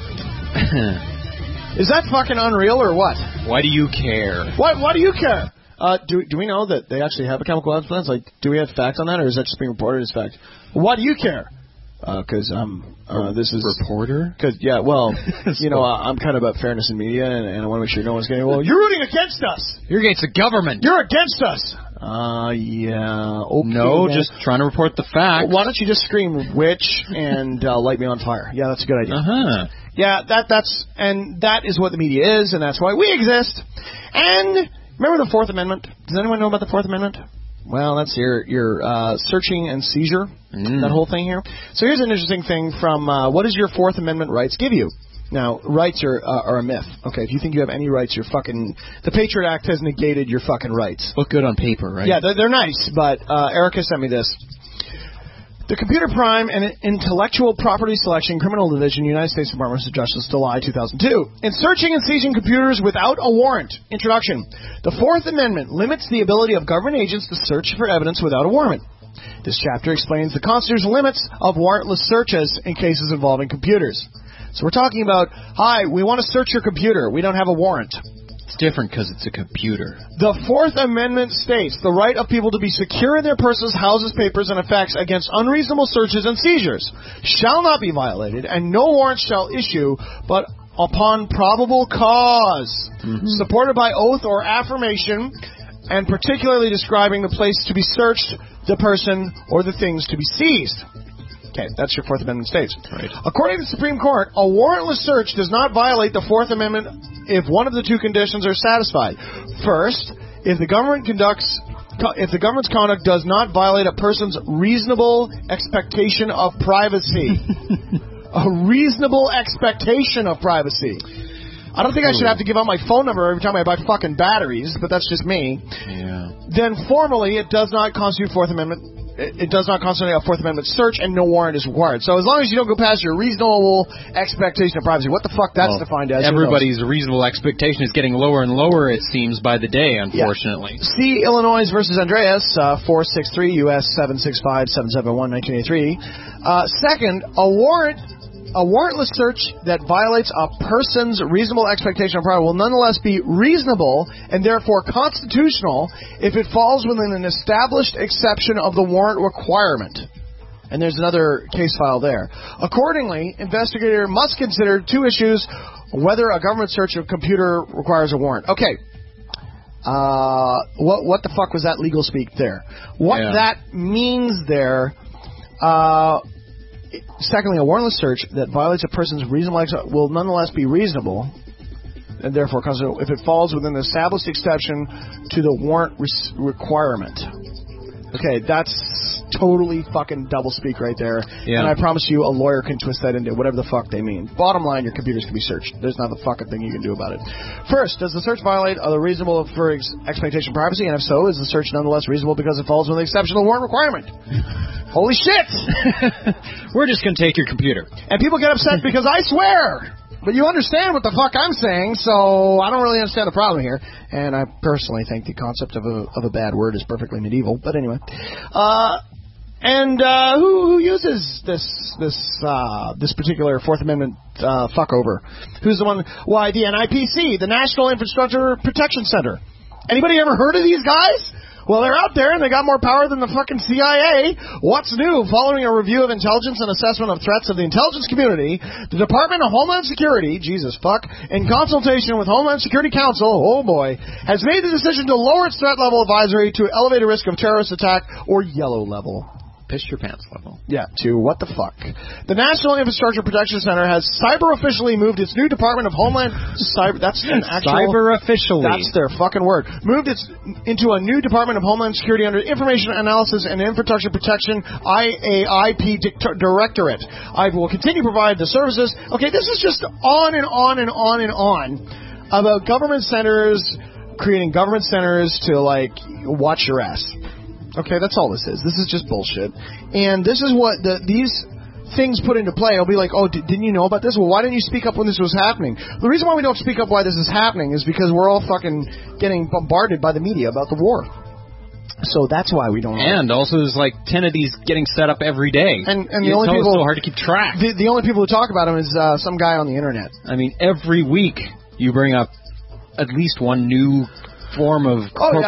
Is that fucking unreal or what? Why do you care? Why do you care? Do we know that they actually have a chemical weapons plant? Like, do we have facts on that, or is that just being reported as fact? Why do you care? Because this is reporter. Because I'm kind of about fairness in media, and I want to make sure no one's getting. Well, you're rooting against us. You're against the government. You're against us. Yeah. Okay, no, just trying to report the facts. Well, why don't you just scream witch and light me on fire? Yeah, that's a good idea. Yeah, that is what the media is, and that's why we exist. And remember the Fourth Amendment? Does anyone know about the Fourth Amendment? Well, that's your searching and seizure, that whole thing here. So here's an interesting thing from what does your Fourth Amendment rights give you? Now, rights are a myth. Okay, if you think you have any rights, the Patriot Act has negated your fucking rights. Look good on paper, right? Yeah, they're nice, but Erica sent me this. The Computer Crime and Intellectual Property Selection Criminal Division, United States Department of Justice, July 2002. In searching and seizing computers without a warrant. Introduction. The Fourth Amendment limits the ability of government agents to search for evidence without a warrant. This chapter explains the Constitution's limits of warrantless searches in cases involving computers. So we're talking about, hi, we want to search your computer. We don't have a warrant. It's different because it's a computer. The Fourth Amendment states the right of people to be secure in their persons, houses, papers, and effects against unreasonable searches and seizures shall not be violated, and no warrant shall issue but upon probable cause, supported by oath or affirmation, and particularly describing the place to be searched, the person, or the things to be seized. Okay, that's your Fourth Amendment states. Right. According to the Supreme Court, a warrantless search does not violate the Fourth Amendment if one of the two conditions are satisfied. First, if the government's conduct does not violate a person's reasonable expectation of privacy. A reasonable expectation of privacy. I don't think I should have to give out my phone number every time I buy fucking batteries, but that's just me. Yeah. Then formally, it does not constitute Fourth Amendment it does not constitute a Fourth Amendment search, and no warrant is required. So as long as you don't go past your reasonable expectation of privacy, what the fuck that's defined as? Everybody's reasonable expectation is getting lower and lower, it seems, by the day, unfortunately. Yeah. See Illinois versus Andreas, 463 U.S. 765 771 1983. Second, a warrantless search that violates a person's reasonable expectation of privacy will nonetheless be reasonable and therefore constitutional if it falls within an established exception of the warrant requirement. And there's another case file there. Accordingly, investigator must consider two issues: whether a government search of computer requires a warrant. Okay. What the fuck was that legal speak there? What that means there, secondly, a warrantless search that violates a person's reasonable expectation will nonetheless be reasonable, and therefore constitutional if it falls within the established exception to the warrant requirement. Okay, that's totally fucking doublespeak right there. Yeah. And I promise you a lawyer can twist that into whatever the fuck they mean. Bottom line, your computers can be searched. There's not a fucking thing you can do about it. First, does the search violate the reasonable for expectation of privacy? And if so, is the search nonetheless reasonable because it falls within the exception of the warrant requirement? Holy shit! We're just going to take your computer. And people get upset because I swear! But you understand what the fuck I'm saying, so I don't really understand the problem here. And I personally think the concept of a bad word is perfectly medieval. But anyway, who uses this particular Fourth Amendment fuckover? Who's the one? Why, the NIPC, the National Infrastructure Protection Center. Anybody ever heard of these guys? Well, they're out there, and they got more power than the fucking CIA. What's new? Following a review of intelligence and assessment of threats of the intelligence community, the Department of Homeland Security, Jesus fuck, in consultation with Homeland Security Council, oh boy, has made the decision to lower its threat level advisory to elevate a risk of terrorist attack or yellow level. Piss your pants level. Yeah, to what the fuck. The National Infrastructure Protection Center has cyber officially moved its new Department of Homeland that's an actual cyber officially. That's their fucking word. Moved into a new Department of Homeland Security under Information Analysis and Infrastructure Protection IAIP Directorate. I will continue to provide the services. Okay, this is just on and on and on and on about government centers creating government centers to like watch your ass. Okay, that's all this is. This is just bullshit. And this is what these things put into play. I'll be like, oh, didn't you know about this? Well, why didn't you speak up when this was happening? The reason why we don't speak up why this is happening is because we're all fucking getting bombarded by the media about the war. So that's why we don't know. And also there's like 10 of these getting set up every day. And the only people... It's so hard to keep track. The only people who talk about them is some guy on the internet. I mean, every week you bring up at least one new form of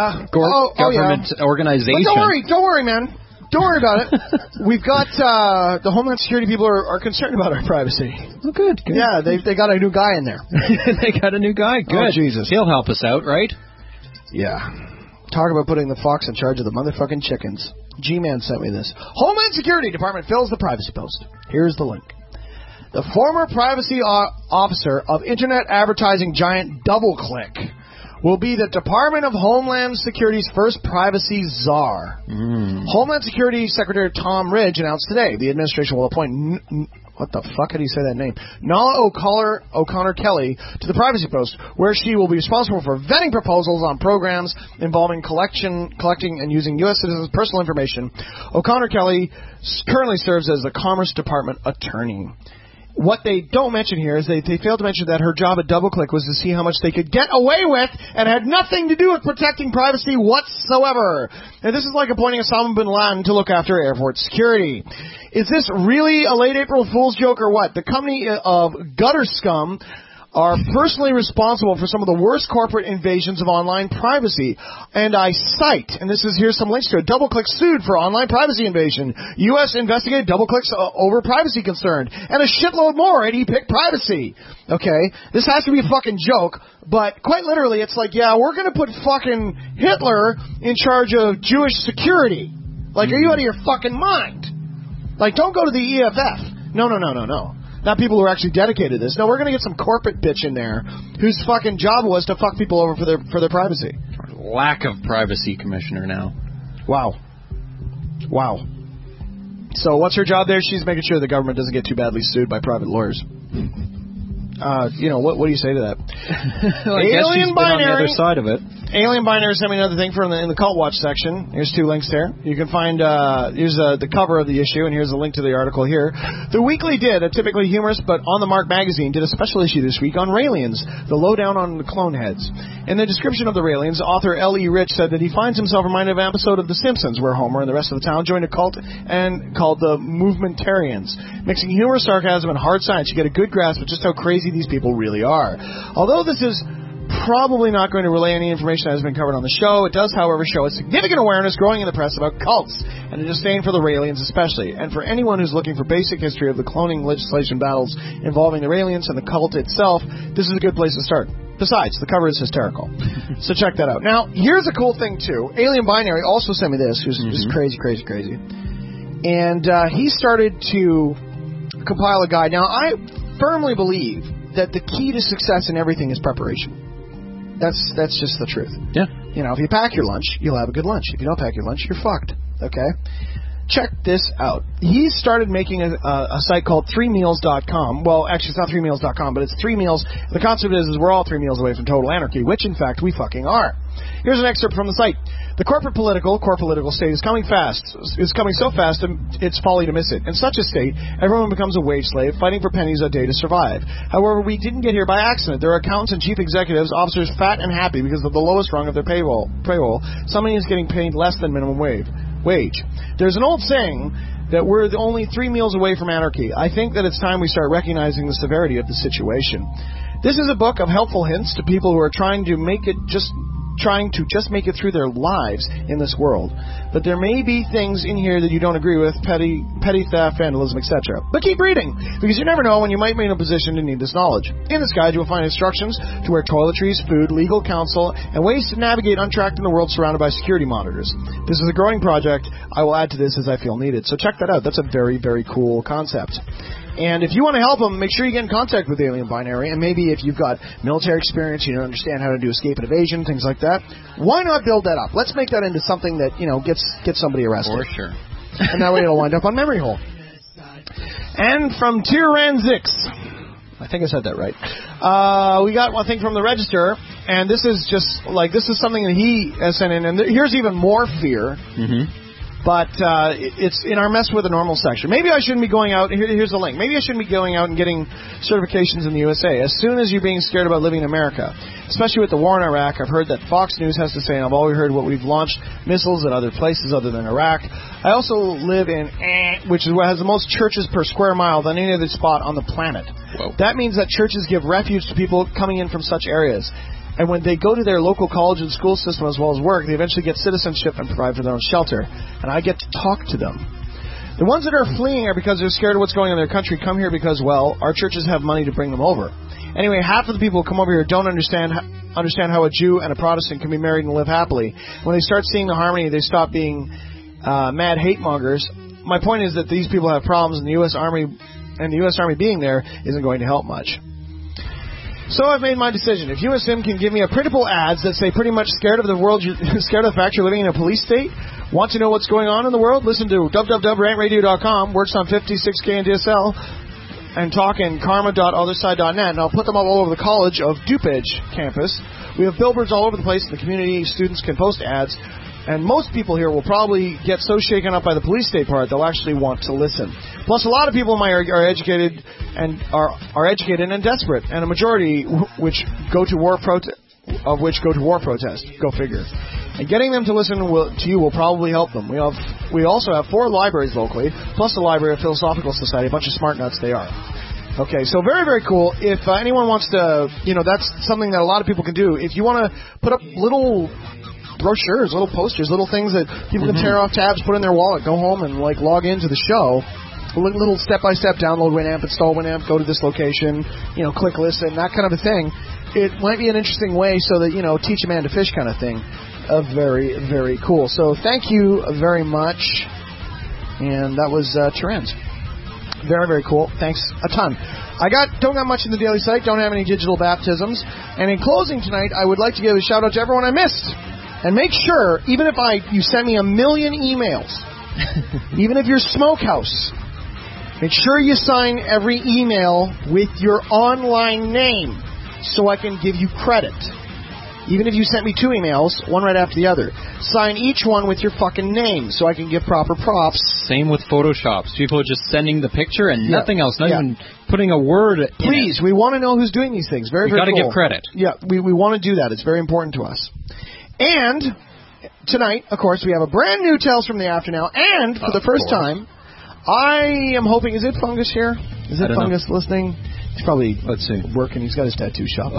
government organization. But don't worry, man. Don't worry about it. We've got the Homeland Security people are concerned about our privacy. Oh, good. Yeah, they got a new guy in there. They got a new guy. Good. Oh, Jesus. He'll help us out, right? Yeah. Talk about putting the fox in charge of the motherfucking chickens. G-Man sent me this. Homeland Security Department fills the privacy post. Here's the link. The former privacy officer of internet advertising giant DoubleClick will be the Department of Homeland Security's first privacy czar. Homeland Security Secretary Tom Ridge announced today the administration will appoint... what the fuck? How do you say that name? Nala O'Connor Kelly to the privacy post, where she will be responsible for vetting proposals on programs involving collecting and using U.S. citizens' personal information. O'Connor Kelly currently serves as the Commerce Department attorney. What they don't mention here is they failed to mention that her job at DoubleClick was to see how much they could get away with and had nothing to do with protecting privacy whatsoever. And this is like appointing Osama bin Laden to look after airport security. Is this really a late April Fool's joke or what? The company of gutter scum are personally responsible for some of the worst corporate invasions of online privacy. And I cite, and here's some links to it, DoubleClick sued for online privacy invasion. U.S. investigated DoubleClick's over privacy concern. And a shitload more at ePic Privacy. Okay? This has to be a fucking joke, but quite literally it's like, yeah, we're going to put fucking Hitler in charge of Jewish security. Like, are you out of your fucking mind? Like, don't go to the EFF. No. Not people who are actually dedicated to this. No, we're going to get some corporate bitch in there whose fucking job was to fuck people over for their privacy. Lack of privacy commissioner now. Wow. So what's her job there? She's making sure the government doesn't get too badly sued by private lawyers. What do you say to that? Well, I guess she's been on the other side of it. Alien Binary sent me another thing from in the Cult Watch section. Here's 2 links there. You can find, here's the cover of the issue, and here's a link to the article here. The Weekly did, a typically humorous but on the mark magazine, did a special issue this week on Raelians, the lowdown on the clone heads. In the description of the Raelians, author L.E. Rich said that he finds himself reminded of an episode of The Simpsons where Homer and the rest of the town joined a cult and called the Movementarians. Mixing humor, sarcasm, and hard science, you get a good grasp of just how crazy these people really are. Although this is probably not going to relay any information that has been covered on the show, it does, however, show a significant awareness growing in the press about cults, and a disdain for the Raelians especially. And for anyone who's looking for basic history of the cloning legislation battles involving the Raelians and the cult itself, this is a good place to start. Besides, the cover is hysterical. So check that out. Now, here's a cool thing, too. Alien Binary also sent me this, who's crazy. And he started to compile a guide. Now, I firmly believe that the key to success in everything is preparation. That's just the truth. Yeah. If you pack your lunch, you'll have a good lunch. If you don't pack your lunch, you're fucked. Okay? Check this out. He started making a site called 3meals.com. Well, actually, it's not 3meals.com, but it's 3 meals. The concept is we're all 3 meals away from total anarchy, which, in fact, we fucking are. Here's an excerpt from the site. The core political state is coming fast. It's coming so fast, it's folly to miss it. In such a state, everyone becomes a wage slave, fighting for pennies a day to survive. However, we didn't get here by accident. There are accountants and chief executives, officers fat and happy because of the lowest rung of their payroll. Somebody is getting paid less than minimum wage. There's an old saying that we're only 3 meals away from anarchy. I think that it's time we start recognizing the severity of the situation. This is a book of helpful hints to people who are trying to just make it through their lives in this world. But there may be things in here that you don't agree with, petty theft, vandalism, etc. But keep reading, because you never know when you might be in a position to need this knowledge. In this guide, you will find instructions to where toiletries, food, legal counsel, and ways to navigate untracked in a world surrounded by security monitors. This is a growing project. I will add to this as I feel needed. So check that out. That's a very, very cool concept. And if you want to help them, make sure you get in contact with Alien Binary. And maybe if you've got military experience, you don't understand how to do escape and evasion, things like that, why not build that up? Let's make that into something that, gets somebody arrested. For sure. And that way it'll wind up on Memory Hole. And from Tyranzix, I think I said that right. We got one thing from the Register, and this is something that he has sent in. And here's even more fear. Mm-hmm. But it's in our Mess with the Normal section. Maybe I shouldn't be going out. Here's the link. Maybe I shouldn't be going out and getting certifications in the USA. As soon as you're being scared about living in America, especially with the war in Iraq, I've heard that Fox News has to say, and I've always heard what we've launched missiles at other places other than Iraq. I also live in, which is what has the most churches per square mile than any other spot on the planet. Whoa. That means that churches give refuge to people coming in from such areas. And when they go to their local college and school system as well as work, they eventually get citizenship and provide for their own shelter. And I get to talk to them. The ones that are fleeing are because they're scared of what's going on in their country, come here because, well, our churches have money to bring them over. Anyway, half of the people who come over here don't understand how a Jew and a Protestant can be married and live happily. When they start seeing the harmony, they stop being mad hate mongers. My point is that these people have problems, and the U.S. Army being there isn't going to help much. So I've made my decision. If USM can give me a printable ads that say pretty much scared of the fact you're living in a police state, want to know what's going on in the world, listen to www.rantradio.com, works on 56K and DSL, and talk in karma.otherside.net, and I'll put them all over the College of DuPage campus. We have billboards all over the place in the community. Students can post ads. And most people here will probably get so shaken up by the police state part they'll actually want to listen. Plus, a lot of people in my area are educated and are educated and desperate, and a majority which go to war protest. Go figure. And getting them to listen to you will probably help them. We also have 4 libraries locally, plus the Library of Philosophical Society. A bunch of smart nuts they are. Okay, so very, very cool. If anyone wants to, that's something that a lot of people can do. If you want to put up little brochures, little posters, little things that people can tear off tabs, put in their wallet, go home and log into the show. Little step-by-step download Winamp, install Winamp, go to this location, click listen, that kind of a thing. It might be an interesting way so that, teach a man to fish kind of thing. Very, very cool. So thank you very much. And that was Terence. Very, very cool. Thanks a ton. Don't got much in the daily site, don't have any digital baptisms. And in closing tonight, I would like to give a shout-out to everyone I missed. And make sure, even if you send me 1 million emails, even if you're Smokehouse, Make sure you sign every email with your online name so I can give you credit. Even if you sent me 2 emails, one right after the other. Sign each one with your fucking name so I can give proper props. Same with Photoshops. People are just sending the picture and nothing else, not even putting a word in Please, it. We want to know who's doing these things. Very, very cool. We've got to give credit. Yeah, we want to do that. It's very important to us. And tonight, of course, we have a brand new Tales from the After Now. And for the first time, I am hoping... Is it Fungus here? Is it Fungus listening? He's probably working. He's got his tattoo shop.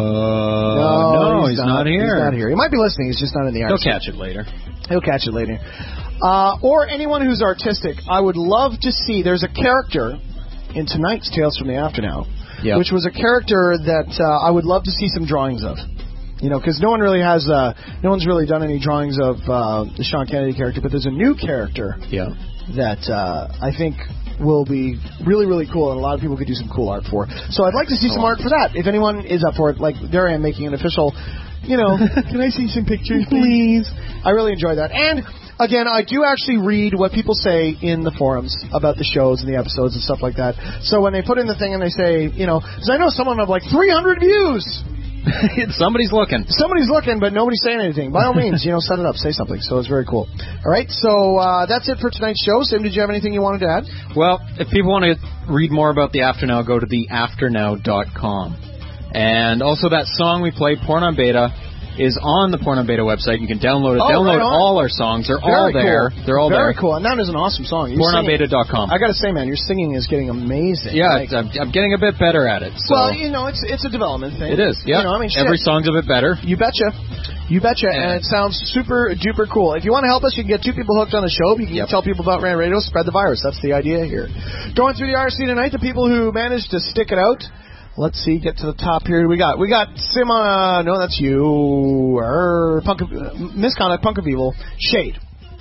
No, he's not here. He's not here. He might be listening. He's just not in the He'll catch it later. He'll catch it later. Or anyone who's artistic. I would love to see... There's a character in tonight's Tales from the After Now, which was a character that I would love to see some drawings of. You know, because no one's really done any drawings of the Sean Kennedy character, but there's a new character that I think will be really, really cool, and a lot of people could do some cool art for. So I'd like to see some art for that. If anyone is up for it, like there I am making an official, can I see some pictures, please? I really enjoy that. And, again, I do actually read what people say in the forums about the shows and the episodes and stuff like that. So when they put in the thing and they say, because I know some of them have like 300 views. Somebody's looking. Somebody's looking, but nobody's saying anything. By all means, set it up, say something. So it's very cool. All right, so that's it for tonight's show. Sim, did you have anything you wanted to add? Well, if people want to read more about the After Now, go to theafternow.com. And also that song we played, Porn on Beta, is on the Porn on Beta website. You can download it. Download all our songs. They're all there. They're all there. Very cool. And that is an awesome song. Pornonbeta.com. I got to say, man, your singing is getting amazing. Yeah, I'm getting a bit better at it. So. Well, it's a development thing. It is, yeah. Every song's a bit better. You betcha. And it sounds super duper cool. If you want to help us, you can get 2 people hooked on the show. You can tell people about Rant Radio, spread the virus. That's the idea here. Going through the RC tonight, the people who managed to stick it out. Let's see, get to the top here. We got Sima, no, that's you. Misconduct, Punk of Evil, Shade.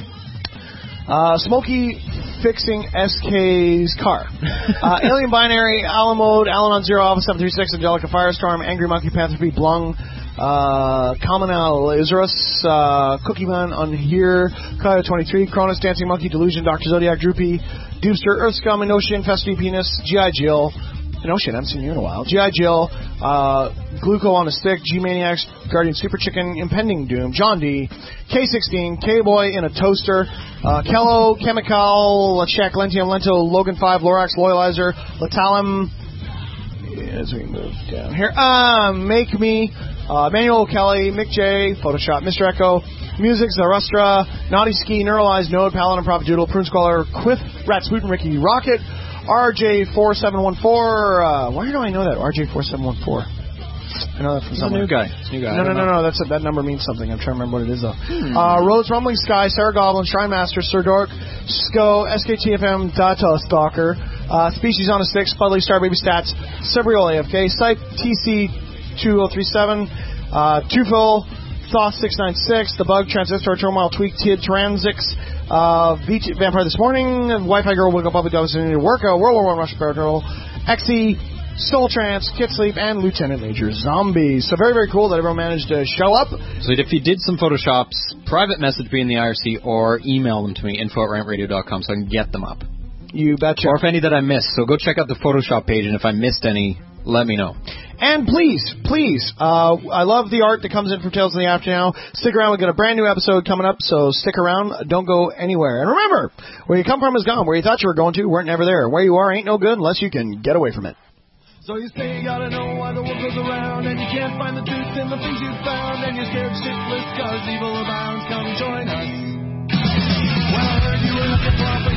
Smokey fixing SK's car. Alien Binary, Alamode, Alan on Zero, Alpha 736, Angelica Firestorm, Angry Monkey, Panther Pete, Blung, Kamanal, Isurus, Cookie Man on here, Kaya 23, Cronus, Dancing Monkey, Delusion, Dr. Zodiac, Droopy, Doomster, Earthscum, Enochian, Festy Penis, G.I. Jill. No shit, I haven't seen you in a while. G.I. Jill, Gluco on a Stick, G-Maniacs, Guardian Super Chicken, Impending Doom, John D, K16, K-Boy in a Toaster, Kello, Chemical, Check, Lentium, Lento, Logan 5, Lorax, Loyalizer, Latalum, as we move down here, Make Me, Manuel Kelly, Mick J, Photoshop, Mr. Echo, Music, Zarustra, Naughty Ski, Neuralize, Node, Paladin, Prophet Doodle, Prune Squaller, Quiff, Rat Spoot, and Ricky Rocket, RJ4714. Why do I know that? RJ4714. I know that from somewhere. It's a new guy. No. That number means something. I'm trying to remember what it is, though. Rhodes, Rumbling Sky, Sarah Goblin, Shrine Master, Sir Dork, Sko, SKTFM, Data Stalker, Species on a Stick, Spudley, Star Baby Stats, Cebriol AFK, Site TC2037, Tufil, Thoth696, The Bug, Transistor, Turmoil, Tweak, Tid, Transix, Vampire This Morning, Wi-Fi Girl, Wiggle, Puppy Dogs, Workout, World War I, Rush Girl, Xe, Soul Trance, Kit Sleep, and Lieutenant Major Zombies. So very, very cool that everyone managed to show up. So if you did some Photoshops, private message me in the IRC or email them to me, info@rantradio.com, so I can get them up. You betcha. Or if any that I missed. So go check out the Photoshop page, and if I missed any, let me know. And please, I love the art that comes in from Tales in the After Now. Stick around. We've got a brand new episode coming up, so stick around. Don't go anywhere. And remember, where you come from is gone. Where you thought you were going to weren't never there. Where you are ain't no good unless you can get away from it. So you say you gotta know why the world goes around, and you can't find the truth in the things you found, and you're scared shitless cause evil abounds. Come join us. Well, I heard you were looking for